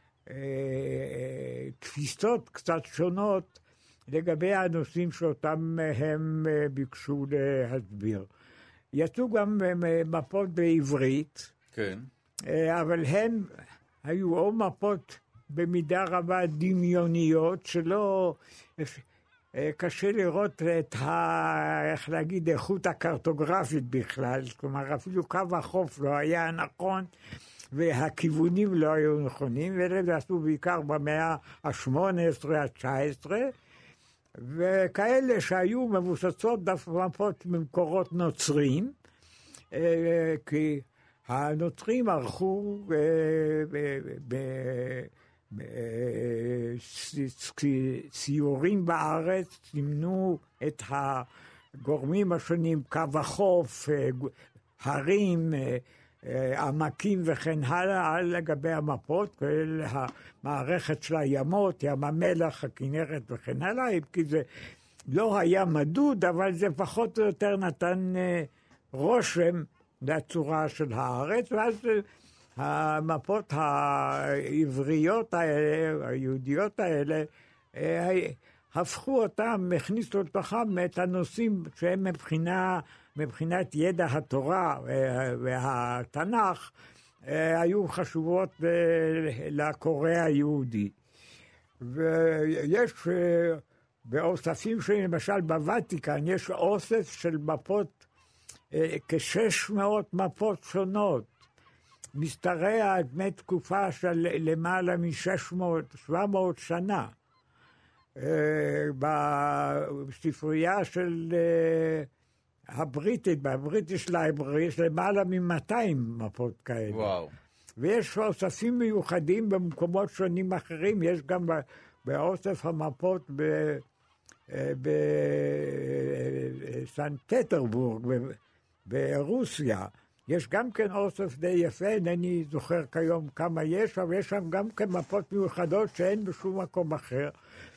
אה, תפיסות קצת שונות לגבי הנושאים שאותם הם ביקשו להסביר. יצאו גם מפות בעברית, כן. אבל הן היו או מפות במידה רבה דמיוניות שלא... קשה לראות את ה... איך להגיד, איכות הקרטוגרפית בכלל, כלומר אפילו קו החוף לא היה נכון והכיוונים לא היו נכונים, ואלה עשו בעיקר במאה ה-שמונה עשרה ה-תשע עשרה, וכאלה שהיו מבוססות דווקא מפות ממקורות נוצרים, כי הנוצרים ערכו ב... סיורים בארץ, סימנו את הגורמים השונים, קו החוף, הרים, עמקים וכן הלאה, לגבי המפות, כולל המערכת של הימות, ים המלח, הכנרת וכן הלאה, כי זה לא היה מדוד, אבל זה פחות או יותר נתן רושם לצורה של הארץ, ואז המפות העבריות האלה, היהודיות האלה, הפכו אותם, הכניסו לתוכם את הנושאים שהם מבחינה, מבחינת ידע התורה והתנ"ך, היו חשובות לקורא היהודי. ויש באוספים שלי, למשל בוותיקן, יש אוסף של מפות, כ-שש מאות מפות שונות, משתרע עד בני תקופה של למעלה מ-שש מאות שבע מאות שנה. בספרייה של הבריטית, בבריטיש לייברי, יש למעלה מ-מאתיים מפות כאלה. וואו. ויש אוספים מיוחדים במקומות שונים אחרים, יש גם באוסף המפות בסנט פטרבורג, ברוסיה. יש גם כן אוסף די יפה, אינני זוכר כיום כמה יש, אבל יש שם גם כן מפות מיוחדות שאין בשום מקום אחר.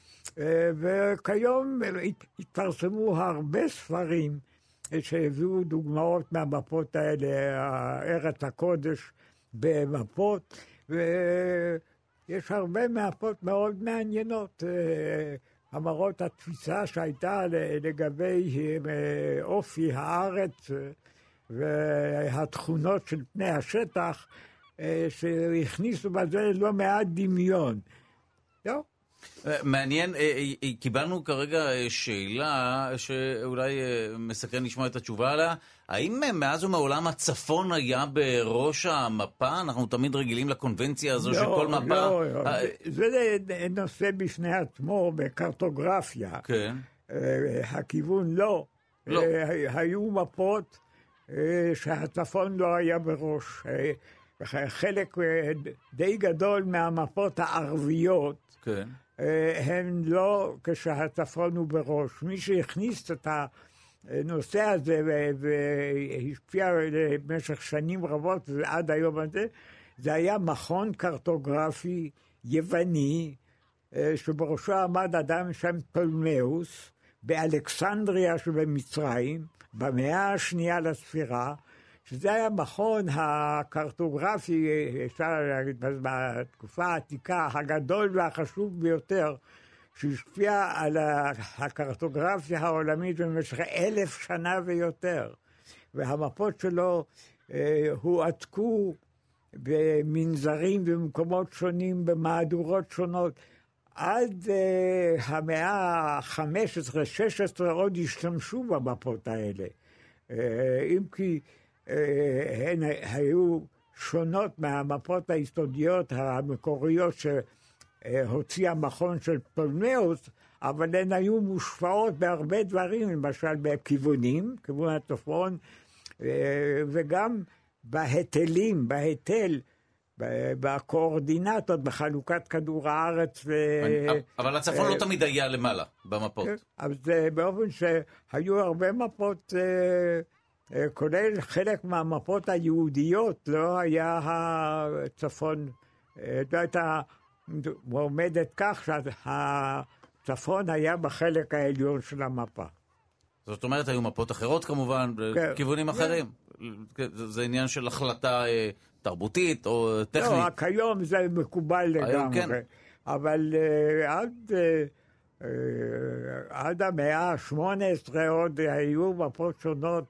וכיום התפרסמו הרבה ספרים שהביאו דוגמאות מהמפות האלה, ארץ הקודש במפות, ויש הרבה מפות מאוד מעניינות, המראות התפיסה שהייתה לגבי אופי הארץ, והתכונות של פני השטח, שהכניסו בזה לא מעט דמיון. לא, מעניין, קיבלנו כרגע שאלה שאולי מסקרן לשמוע את התשובה עליה. האם מאז ומעולם הצפון היה בראש המפה? אנחנו תמיד רגילים לקונבנציה הזו שכל מפה... לא, לא, זה נושא בפני עצמו בקרטוגרפיה. כן. הכיוון לא. היו מפות שהצפון לא היה בראש. חלק די גדול מהמפות הערביות, כן. הן לא כשהצפון הוא בראש. מי שהכניס את הנושא הזה והשפיע במשך שנים רבות ועד היום הזה, זה היה מכון קרטוגרפי יווני, שבראשו עמד אדם שם פטולמאוס, באלכסנדריה שבמצרים, במאה השנייה לספירה, שזה היה מכון הקרטוגרפי, אפשר להגיד, בתקופה העתיקה, הגדול והחשוב ביותר, שהשפיע על הקרטוגרפיה העולמית במשך אלף שנה ויותר. והמפות שלו אה, הועתקו במנזרים במקומות שונים, במהדורות שונות. עד אה, המאה ה-חמש עשרה שש עשרה עוד השתמשו במפות האלה. אה, אם כי הן היו שונות מהמפות היסודיות המקוריות שהוציא המכון של פטולמאוס, אבל הן היו מושפעות בהרבה דברים, למשל בכיוונים, כיוון הצפון, וגם בהיטלים, בהיטל, בקואורדינטות, בחלוקת כדור הארץ. ו... אבל הצפון לא תמיד היה למעלה במפות. אז באופן שהיו הרבה מפות, כולל חלק מהמפות היהודיות, לא היה הצפון, לא הייתה עומדת כך שהצפון היה בחלק העליון של המפה. זאת אומרת, היו מפות אחרות כמובן, בכיוונים אחרים. זה עניין של החלטה תרבותית או טכנית. לא, כיום זה מקובל לגמרי. אבל עד... עד המאה ה-שמונה עשרה עוד היו מפות שונות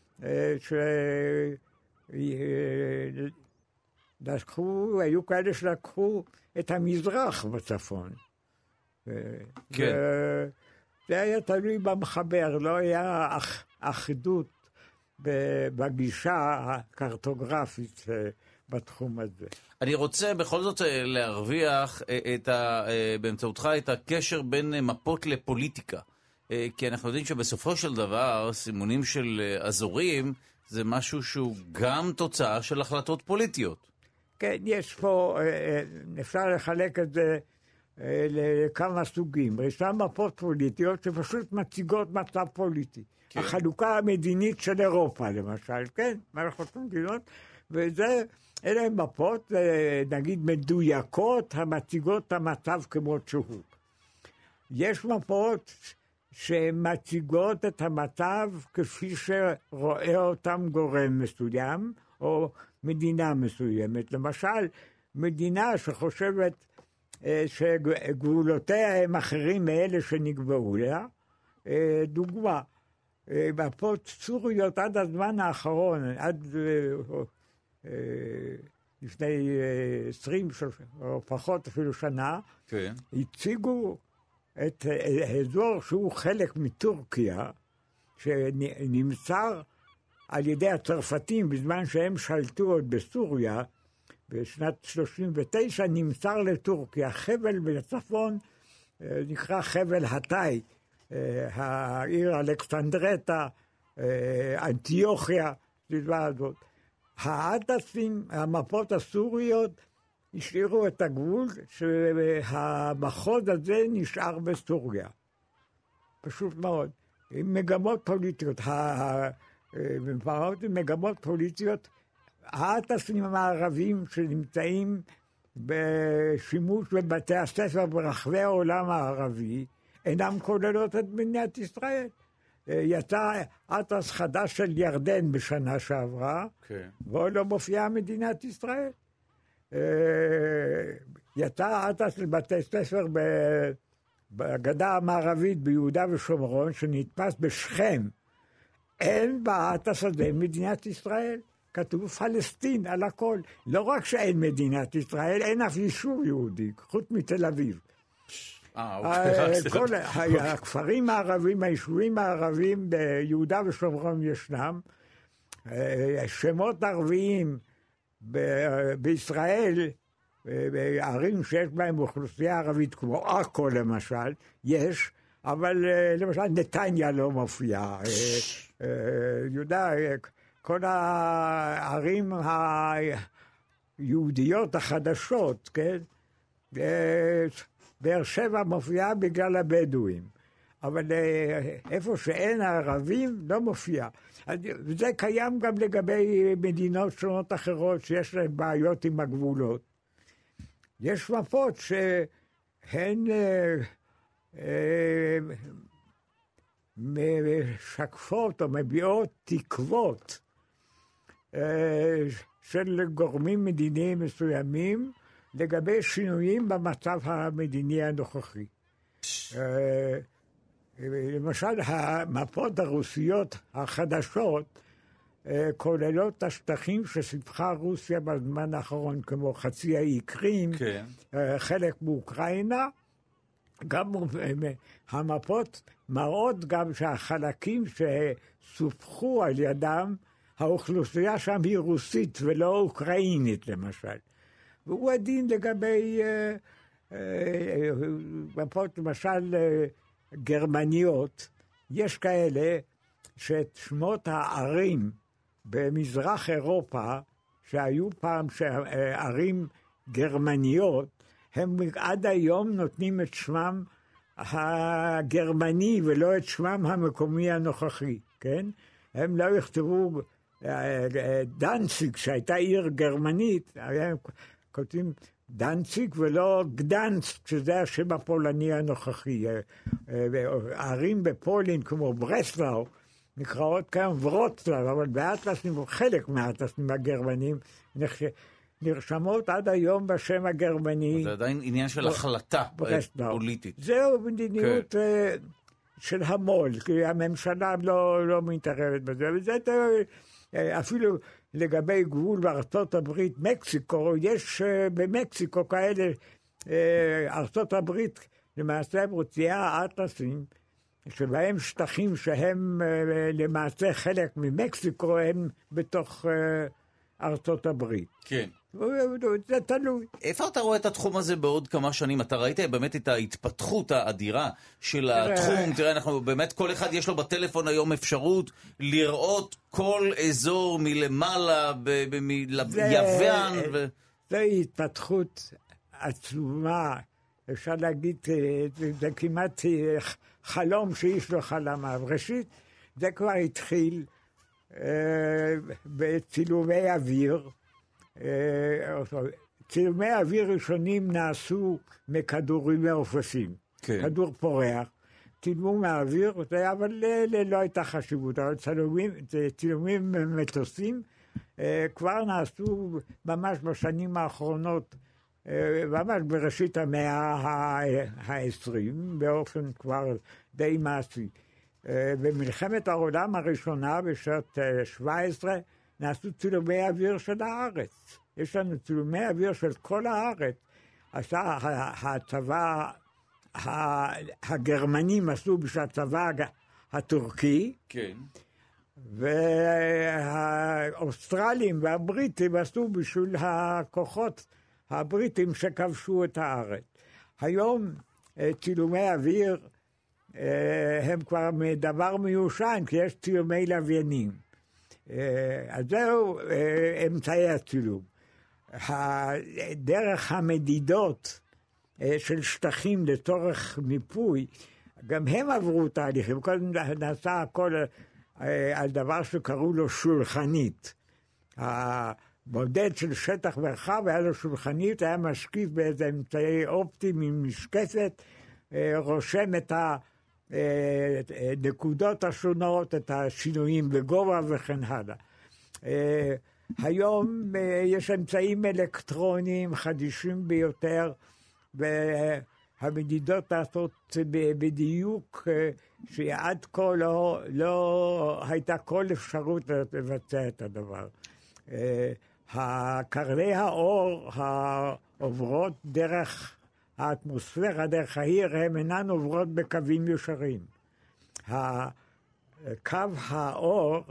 שלקחו, היו כאלה שלקחו את המזרח בצפון. כן. זה היה תלוי במחבר, לא היה אחידות בגישה הקרטוגרפית בתחום הזה. אני רוצה בכל זאת להרוויח את ה, באמצעותך את הקשר בין מפות לפוליטיקה. כי אנחנו יודעים שבסופו של דבר, סימונים של אזורים, זה משהו שהוא גם תוצאה של החלטות פוליטיות. כן, יש פה, אפשר לחלק את זה לכמה סוגים. ישנן מפות פוליטיות שפשוט מציגות מצב פוליטי. כן. החלוקה המדינית של אירופה, למשל, כן, מערכות מדינות, וזה, אלה הן מפות, נגיד, מדויקות, המציגות את המצב כמות שהוא. יש מפות שמציגות את המצב כפי שרואה אותם גורם מסוים, או מדינה מסוימת. למשל, מדינה שחושבת שגבולותיה הם אחרים מאלה שנקבעו לה. דוגמה, מפות סוריות עד הזמן האחרון, עד לפני עשרים או פחות אפילו שנה, כן. הציגו את האזור שהוא חלק מטורקיה, שנמצא על ידי הצרפתים בזמן שהם שלטו עוד בסוריה, בשנת שלושים ותשע נמסר לטורקיה. חבל בצפון נקרא חבל התאי, העיר אלכסנדרטה, אנטיוכיה, סביבה הזאת. האטלסים, המפות הסוריות, השאירו את הגבול שהמחוז הזה נשאר בסוריה. פשוט מאוד. עם מגמות פוליטיות. מגמות פוליטיות, האטלסים המערבים שנמצאים בשימוש בבתי הספר ברחבי העולם הערבי, אינם כוללות את מדינת ישראל. יצא אטלס חדש של ירדן בשנה שעברה, okay. ועוד לא מופיעה מדינת ישראל. יצא אטלס לבתי ספר בגדה המערבית ביהודה ושומרון, שנתפס בשכם. אין באטלס הזה מדינת ישראל. כתוב פלסטין על הכל. לא רק שאין מדינת ישראל, אין אף יישוב יהודי, חוץ מתל אביב. כל הכפרים הערבים, היישובים הערבים ביהודה ושומרון ישנם, שמות ערביים בישראל, בערים שיש בהם אוכלוסייה ערבית, כמו עכו למשל, יש, אבל למשל נתניה לא מופיע. יהודה, כל הערים היהודיות החדשות, כן? באר שבע מופיעה בגלל הבדואים, אבל איפה שאין הערבים לא מופיע. וזה קיים גם לגבי מדינות שונות אחרות שיש להן בעיות עם הגבולות. יש מפות שהן אה, אה, משקפות או מביאות תקוות אה, של גורמים מדיניים מסוימים לגבי שינויים במצב המדיני הנוכחי. אה, למשל, המפות הרוסיות החדשות כוללות את השטחים שסיפחה רוסיה בזמן האחרון, כמו חצי האי קרים, כן. חלק באוקראינה. גם המפות מראות גם שהחלקים שסופחו על ידם, האוכלוסייה שם היא רוסית ולא אוקראינית למשל. והוא הדין לגבי מפות למשל גרמניות. יש כאלה שאת שמות הערים במזרח אירופה, שהיו פעם ערים גרמניות, הם עד היום נותנים את שמם הגרמני ולא את שמם המקומי הנוכחי, כן? הם לא יכתבו דנציג, שהייתה עיר גרמנית, הם כותבים דנציג ולא גדנסק, שזה השם הפולני הנוכחי. הערים בפולין כמו ברסלאו, נקראות כאן ורוצלב, אבל באטלסים, חלק מהאטלסים הגרמנים, נרשמות עד היום בשם הגרמני. זה עדיין עניין של החלטה פוליטית. זהו מדיניות של המול, כי הממשלה לא מתערבת בזה, וזה אפילו לגבי גבול בארצות הברית, מקסיקו, יש במקסיקו כאלה, ארצות הברית למעשה מוציאה אטלסים, שבהם שטחים שהם למעשה חלק ממקסיקו, הם בתוך ארצות הברית. כן. זה תלוי. איפה אתה רואה את התחום הזה בעוד כמה שנים? אתה ראית באמת את ההתפתחות האדירה של התחום? תראה, אנחנו באמת, כל אחד יש לו בטלפון היום אפשרות לראות כל אזור מלמעלה, מיוון. זה התפתחות עצומה. אפשר להגיד, זה כמעט חלום שאיש לא חלם. ראשית, זה כבר התחיל בצילומי אוויר. צילומי אוויר ראשונים נעשו מכדורים מעופפים. כן. כדור פורח. צילמו מהאוויר, אבל לא הייתה חשיבות. אבל צילומים, צילומים מטוסים כבר נעשו ממש בשנים האחרונות, ממש בראשית המאה העשרים, באופן כבר די מעשי. במלחמת העולם הראשונה, בשנת שבע עשרה, נעשו צילומי אוויר של הארץ. יש לנו צילומי אוויר של כל הארץ. עשה הצבא, הגרמנים עשו בשביל הצבא הטורקי, כן. והאוסטרלים והבריטים עשו בשביל הכוחות הבריטים שכבשו את הארץ. היום צילומי אוויר הם כבר דבר מיושן, כי יש צילומי לוויינים. אז זהו אמצעי הצילום. דרך המדידות של שטחים לצורך מיפוי, גם הם עברו תהליכים. קודם נעשה הכל על דבר שקראו לו שולחנית. המודד של שטח מרחב היה לו שולחנית, היה משקיף באיזה אמצעי אופטיים עם משקפת, רושם את הנקודות השונות, את השינויים בגובה וכן הלאה. היום יש אמצעים אלקטרוניים חדישים ביותר, והמדידות נעשות בדיוק שעד כה לא, לא הייתה כל אפשרות לבצע את הדבר. קרני האור העוברות דרך האטמוספירה דרך העיר הן אינן עוברות בקווים ישרים. קו האור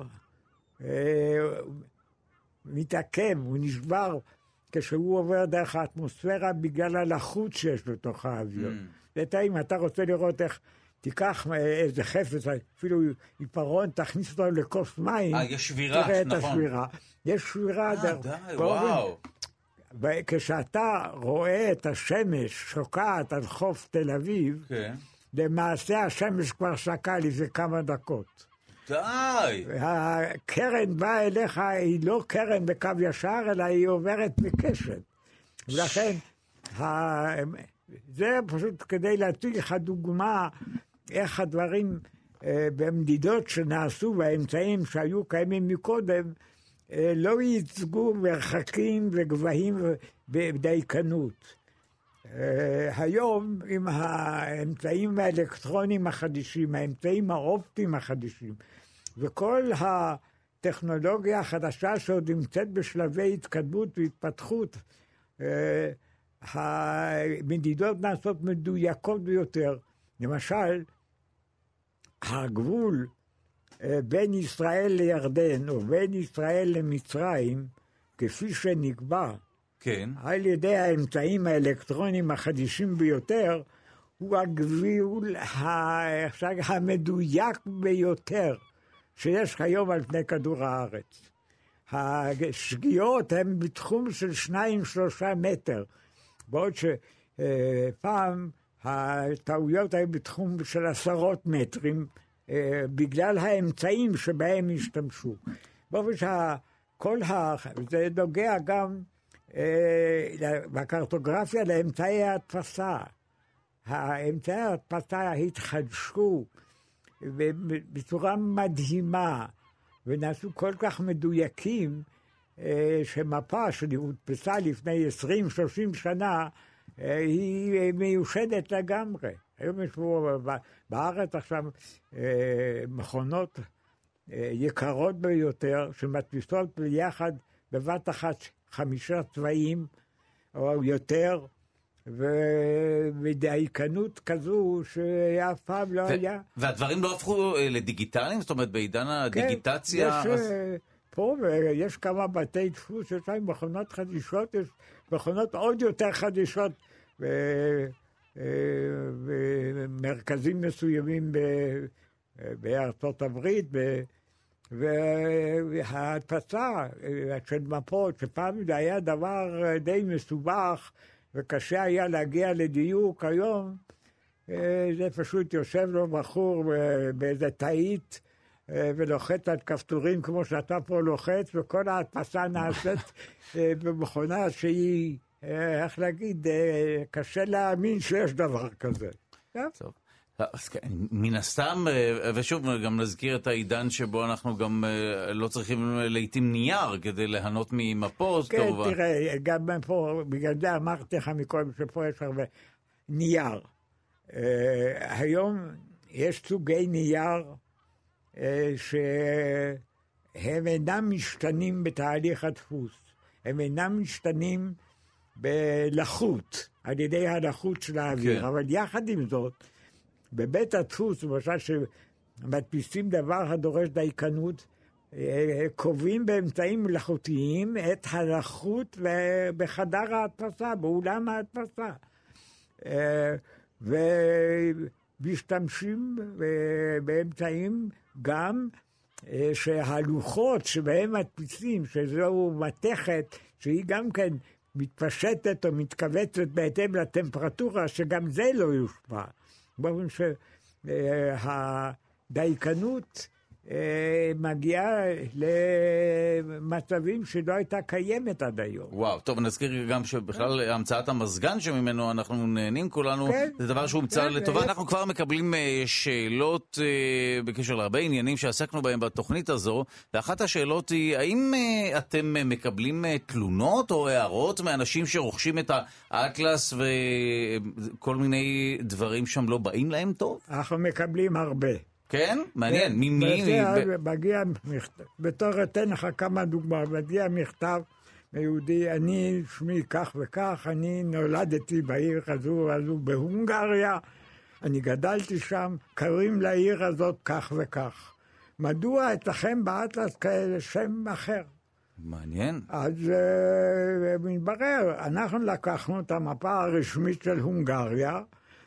מתעכב, הוא נשבר כשהוא עובר דרך האטמוספירה בגלל הלחות שיש בתוך האוויר. ואתה, אם אתה רוצה לראות איך תיקח איזה חפץ, אפילו עיפרון, תכניס אותו לכוס מים. אה, יש שבירה, תראה נכון. את השבירה. יש שבירה. אה, די, וואו. וכשאתה רואה את השמש שוקעת על חוף תל אביב, כן. למעשה השמש כבר שקעה לפני כמה דקות. די. הקרן באה אליך, היא לא קרן בקו ישר, אלא היא עוברת בקשת. ולכן, זה פשוט כדי להציג לך דוגמה איך הדברים במדידות שנעשו והאמצעים שהיו קיימים מקודם, לא ייצגו מרחקים וגבהים בדייקנות. היום עם האמצעים האלקטרונים החדישים, האמצעים האופטיים החדישים, וכל הטכנולוגיה החדשה שעוד נמצאת בשלבי התקדמות והתפתחות, המדידות נעשות מדויקות ביותר. למשל, הגבול בין ישראל לירדן או בין ישראל למצרים, כפי שנקבע, כן. על ידי האמצעים האלקטרוניים החדישים ביותר, הוא הגבול המדויק ביותר שיש כיום על פני כדור הארץ. השגיאות הן בתחום של שניים שלושה מטר, בעוד שפעם הטעויות היו בתחום של עשרות מטרים, בגלל האמצעים שבהם השתמשו. באופן שכל ה... זה נוגע גם בקרטוגרפיה לאמצעי ההדפסה. האמצעי ההדפסה התחדשו בצורה מדהימה, ונעשו כל כך מדויקים, שמפה שהודפסה לפני עשרים שלושים שנה, היא מיושנת לגמרי. היום יש פה בארץ עכשיו מכונות יקרות ביותר, שמדפיסות ביחד בבת אחת חמישה צבעים או יותר, ובדייקנות כזו שאף פעם לא היה. והדברים לא הפכו לדיגיטליים? זאת אומרת, בעידן הדיגיטציה... כן, יש פה, ויש כמה בתי דפוס, יש להם מכונות חדישות, יש מכונות עוד יותר חדישות, במרכזים מסוימים בארצות הברית, וההדפסה של מפות, שפעם זה היה דבר די מסובך, וקשה היה להגיע לדיוק. היום, זה פשוט יושב לו בחור באיזה תאית, ולוחץ על כפתורים כמו שאתה פה לוחץ, וכל ההדפסה נעשית במכונה שהיא, איך להגיד, קשה להאמין שיש דבר כזה. טוב. מן הסתם, ושוב גם נזכיר את העידן שבו אנחנו גם לא צריכים לעתים נייר כדי ליהנות ממפות. כן, תראה, גם פה, בגלל זה אמרתי לך מקודם שפה יש הרבה נייר. היום יש סוגי נייר שהם אינם משתנים בתהליך הדפוס. הם אינם משתנים בלחות, על ידי הלחות של האוויר. כן. אבל יחד עם זאת, בבית הדפוס, למשל שמדפיסים דבר הדורש דייקנות, קובעים באמצעים מלאכותיים את הלחות בחדר ההדפסה, באולם ההדפסה. ומשתמשים באמצעים גם שהלוחות שבהם מדפיסים, שזו מתכת, שהיא גם כן מתפשטת או מתכווצת בהתאם לטמפרטורה, שגם זה לא יושפע. באופן שהדייקנות מגיעה למצבים שלא הייתה קיימת עד היום. וואו, טוב, נזכיר גם שבכלל המצאת המזגן שממנו אנחנו נהנים כולנו, כן, זה דבר שהוא מצא כן, לטובה. אנחנו כבר מקבלים שאלות בקשר להרבה עניינים שעסקנו בהם בתוכנית הזו, ואחת השאלות היא, האם אתם מקבלים תלונות או הערות מאנשים שרוכשים את האטלס וכל מיני דברים שם לא באים להם טוב? אנחנו מקבלים הרבה. כן? מעניין. ממי? מגיע מכתב, בתור אתן לך כמה דוגמאות, מגיע מכתב יהודי, אני שמי כך וכך, אני נולדתי בעיר הזו הזו בהונגריה, אני גדלתי שם, קוראים לעיר הזאת כך וכך. מדוע אצלכם באטלס כאלה שם אחר? מעניין. אז uh, מתברר, אנחנו לקחנו את המפה הרשמית של הונגריה,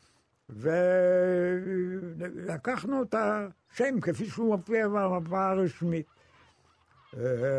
ולקחנו את השם כפי שהוא מופיע במפה הרשמית. Uh,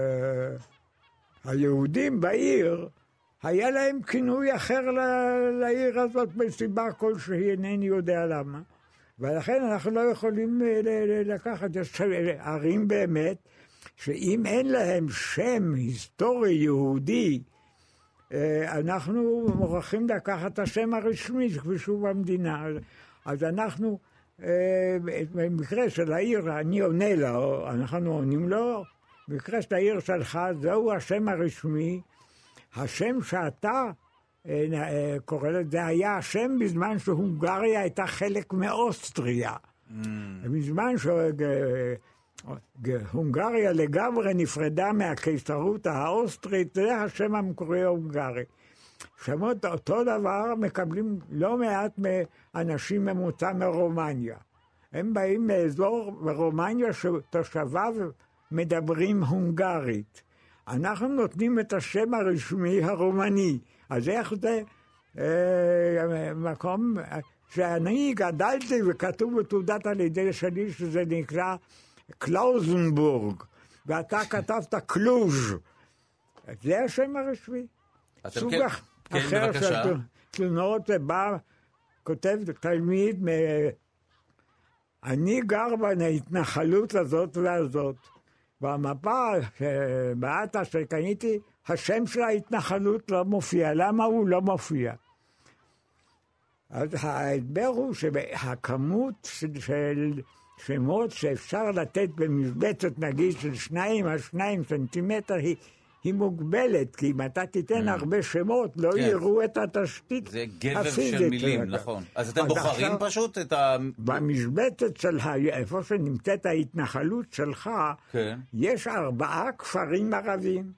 היהודים בעיר, היה להם כינוי אחר לעיר הזאת בסיבה כלשהי, אינני יודע למה. ולכן אנחנו לא יכולים לקחת, יש ערים באמת, שאם אין להם שם היסטורי יהודי, אנחנו מוכרחים לקחת את השם הרשמי כפי שהוא במדינה. אז אנחנו, במקרה של העיר, אני עונה לו, אנחנו עונים לו, במקרה של העיר שלך, זהו השם הרשמי, השם שאתה קורא לזה, זה היה השם בזמן שהונגריה הייתה חלק מאוסטריה. Mm. בזמן שהונגריה לגמרי נפרדה מהקיסרות האוסטרית, זה השם המקורי ההונגרי. שמות אותו דבר מקבלים לא מעט מאנשים ממוצא מרומניה. הם באים מאזור ברומניה שתושביו מדברים הונגרית. אנחנו נותנים את השם הרשמי הרומני. אז איך זה אה, מקום שאני גדלתי וכתוב בתעודת הלידה שלי שזה נקרא קלאוזנבורג, ואתה כתבת קלוז'. זה השם הרשמי. סוג כן, אחר כן, של תלונות, בא, כותב תלמיד, אני גר בהתנחלות הזאת והזאת. במפה שבאתה שקניתי, השם של ההתנחלות לא מופיע. למה הוא לא מופיע? אז ההסבר הוא שהכמות של, של שמות שאפשר לתת במשבצת, נגיד, של שניים על שניים סנטימטר, היא, היא מוגבלת, כי אם אתה תיתן mm. הרבה שמות, לא כן. יראו את התשתית הפיזית. זה גבב של מילים, נכון. אז אתם אז בוחרים עכשיו, פשוט את ה... במשבצת של ה... איפה שנמצאת ההתנחלות שלך, כן. יש ארבעה כפרים ערבים.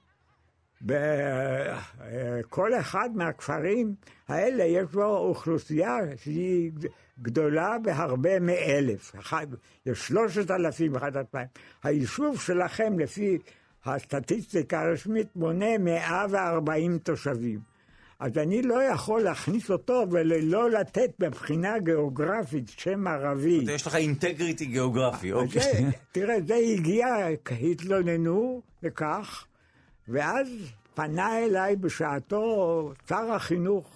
בכל אחד מהכפרים האלה יש לו אוכלוסייה שהיא גדולה בהרבה מאלף. יש שלושת אלפים, אחד אלפיים. היישוב שלכם לפי הסטטיסטיקה הרשמית מונה מאה וארבעים תושבים. אז אני לא יכול להכניס אותו ולא לתת מבחינה גיאוגרפית שם ערבי. יש לך אינטגריטי גיאוגרפי, אוקיי. תראה, זה הגיע, התלוננו לכך, ואז פנה אליי בשעתו שר החינוך,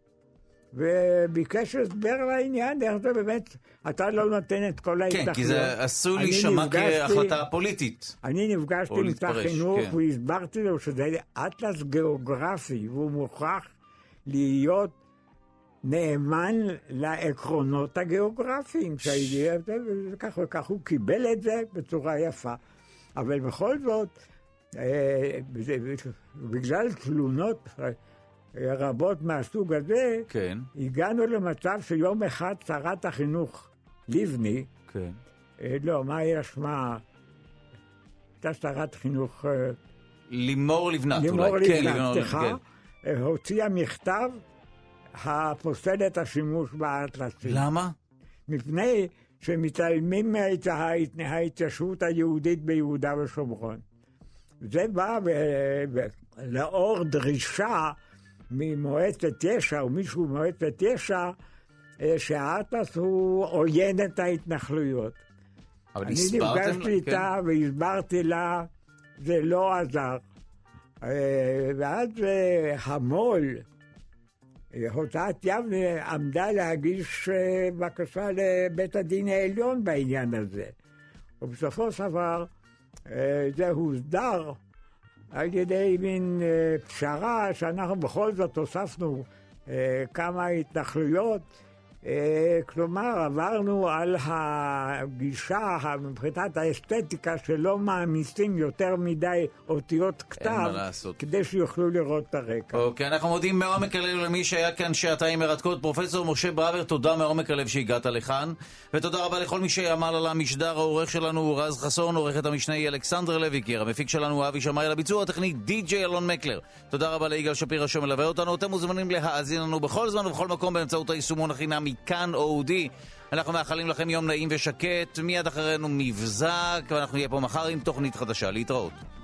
וביקש הסבר לעניין, איך זה באמת, אתה לא נותן את כל ההתנחלות. כן, כי זה עשוי להישמע כהחלטה פוליטית. אני נפגשתי עם שר החינוך, כן. והסברתי לו שזה אטלס גיאוגרפי, והוא מוכרח להיות נאמן לעקרונות הגיאוגרפיים, וכך וכך הוא קיבל את זה בצורה יפה. אבל בכל זאת, בגלל תלונות רבות מהסוג הזה, כן. הגענו למצב שיום אחד שרת החינוך לבני, כן. לא, מה היה שמה? הייתה שרת חינוך... לימור לבנת, לימור אולי. לבנת, כן, לימור לבנת, כן. הוציאה מכתב הפוסל את השימוש באטלסים. למה? מפני שמתעלמים מההתיישבות היהודית ביהודה ושומרון. זה בא לאור דרישה ממועצת יש"ע, או מישהו ממועצת יש"ע, שהאטלס הוא עוין את ההתנחלויות. אבל אני הסברתם... נפגשתי איתה כן. והסברתי לה, זה לא עזר. ואז המול, הוצאת יבנה, עמדה להגיש בקשה לבית הדין העליון בעניין הזה. ובסופו של דבר, זה הוסדר על ידי מין פשרה שאנחנו בכל זאת הוספנו כמה התנחלויות כלומר, עברנו על הגישה מבחינת האסתטיקה שלא מעמיסים יותר מדי אותיות כתב כדי שיוכלו לראות את הרקע. אוקיי, אנחנו מודים מעומק הלב למי שהיה כאן שעתיים מרתקות. פרופסור משה ברוור, תודה מעומק הלב שהגעת לכאן, ותודה רבה לכל מי שעמל על המשדר. העורך שלנו הוא רז חסון, עורכת המשנה היא אלכסנדר לויקר, המפיק שלנו הוא אבי שמאי, לביצוע הטכני די-ג'יי אלון מקלר. תודה רבה ליגאל שפירא שמלווה אותנו. אתם מוזמנים להאזין לנו בכל זמן ובכל מקום באמצעות היישומון החינמי כאן אודי. אנחנו מאחלים לכם יום נעים ושקט. מיד אחרינו מבזק, ואנחנו נהיה פה מחר עם תוכנית חדשה. להתראות.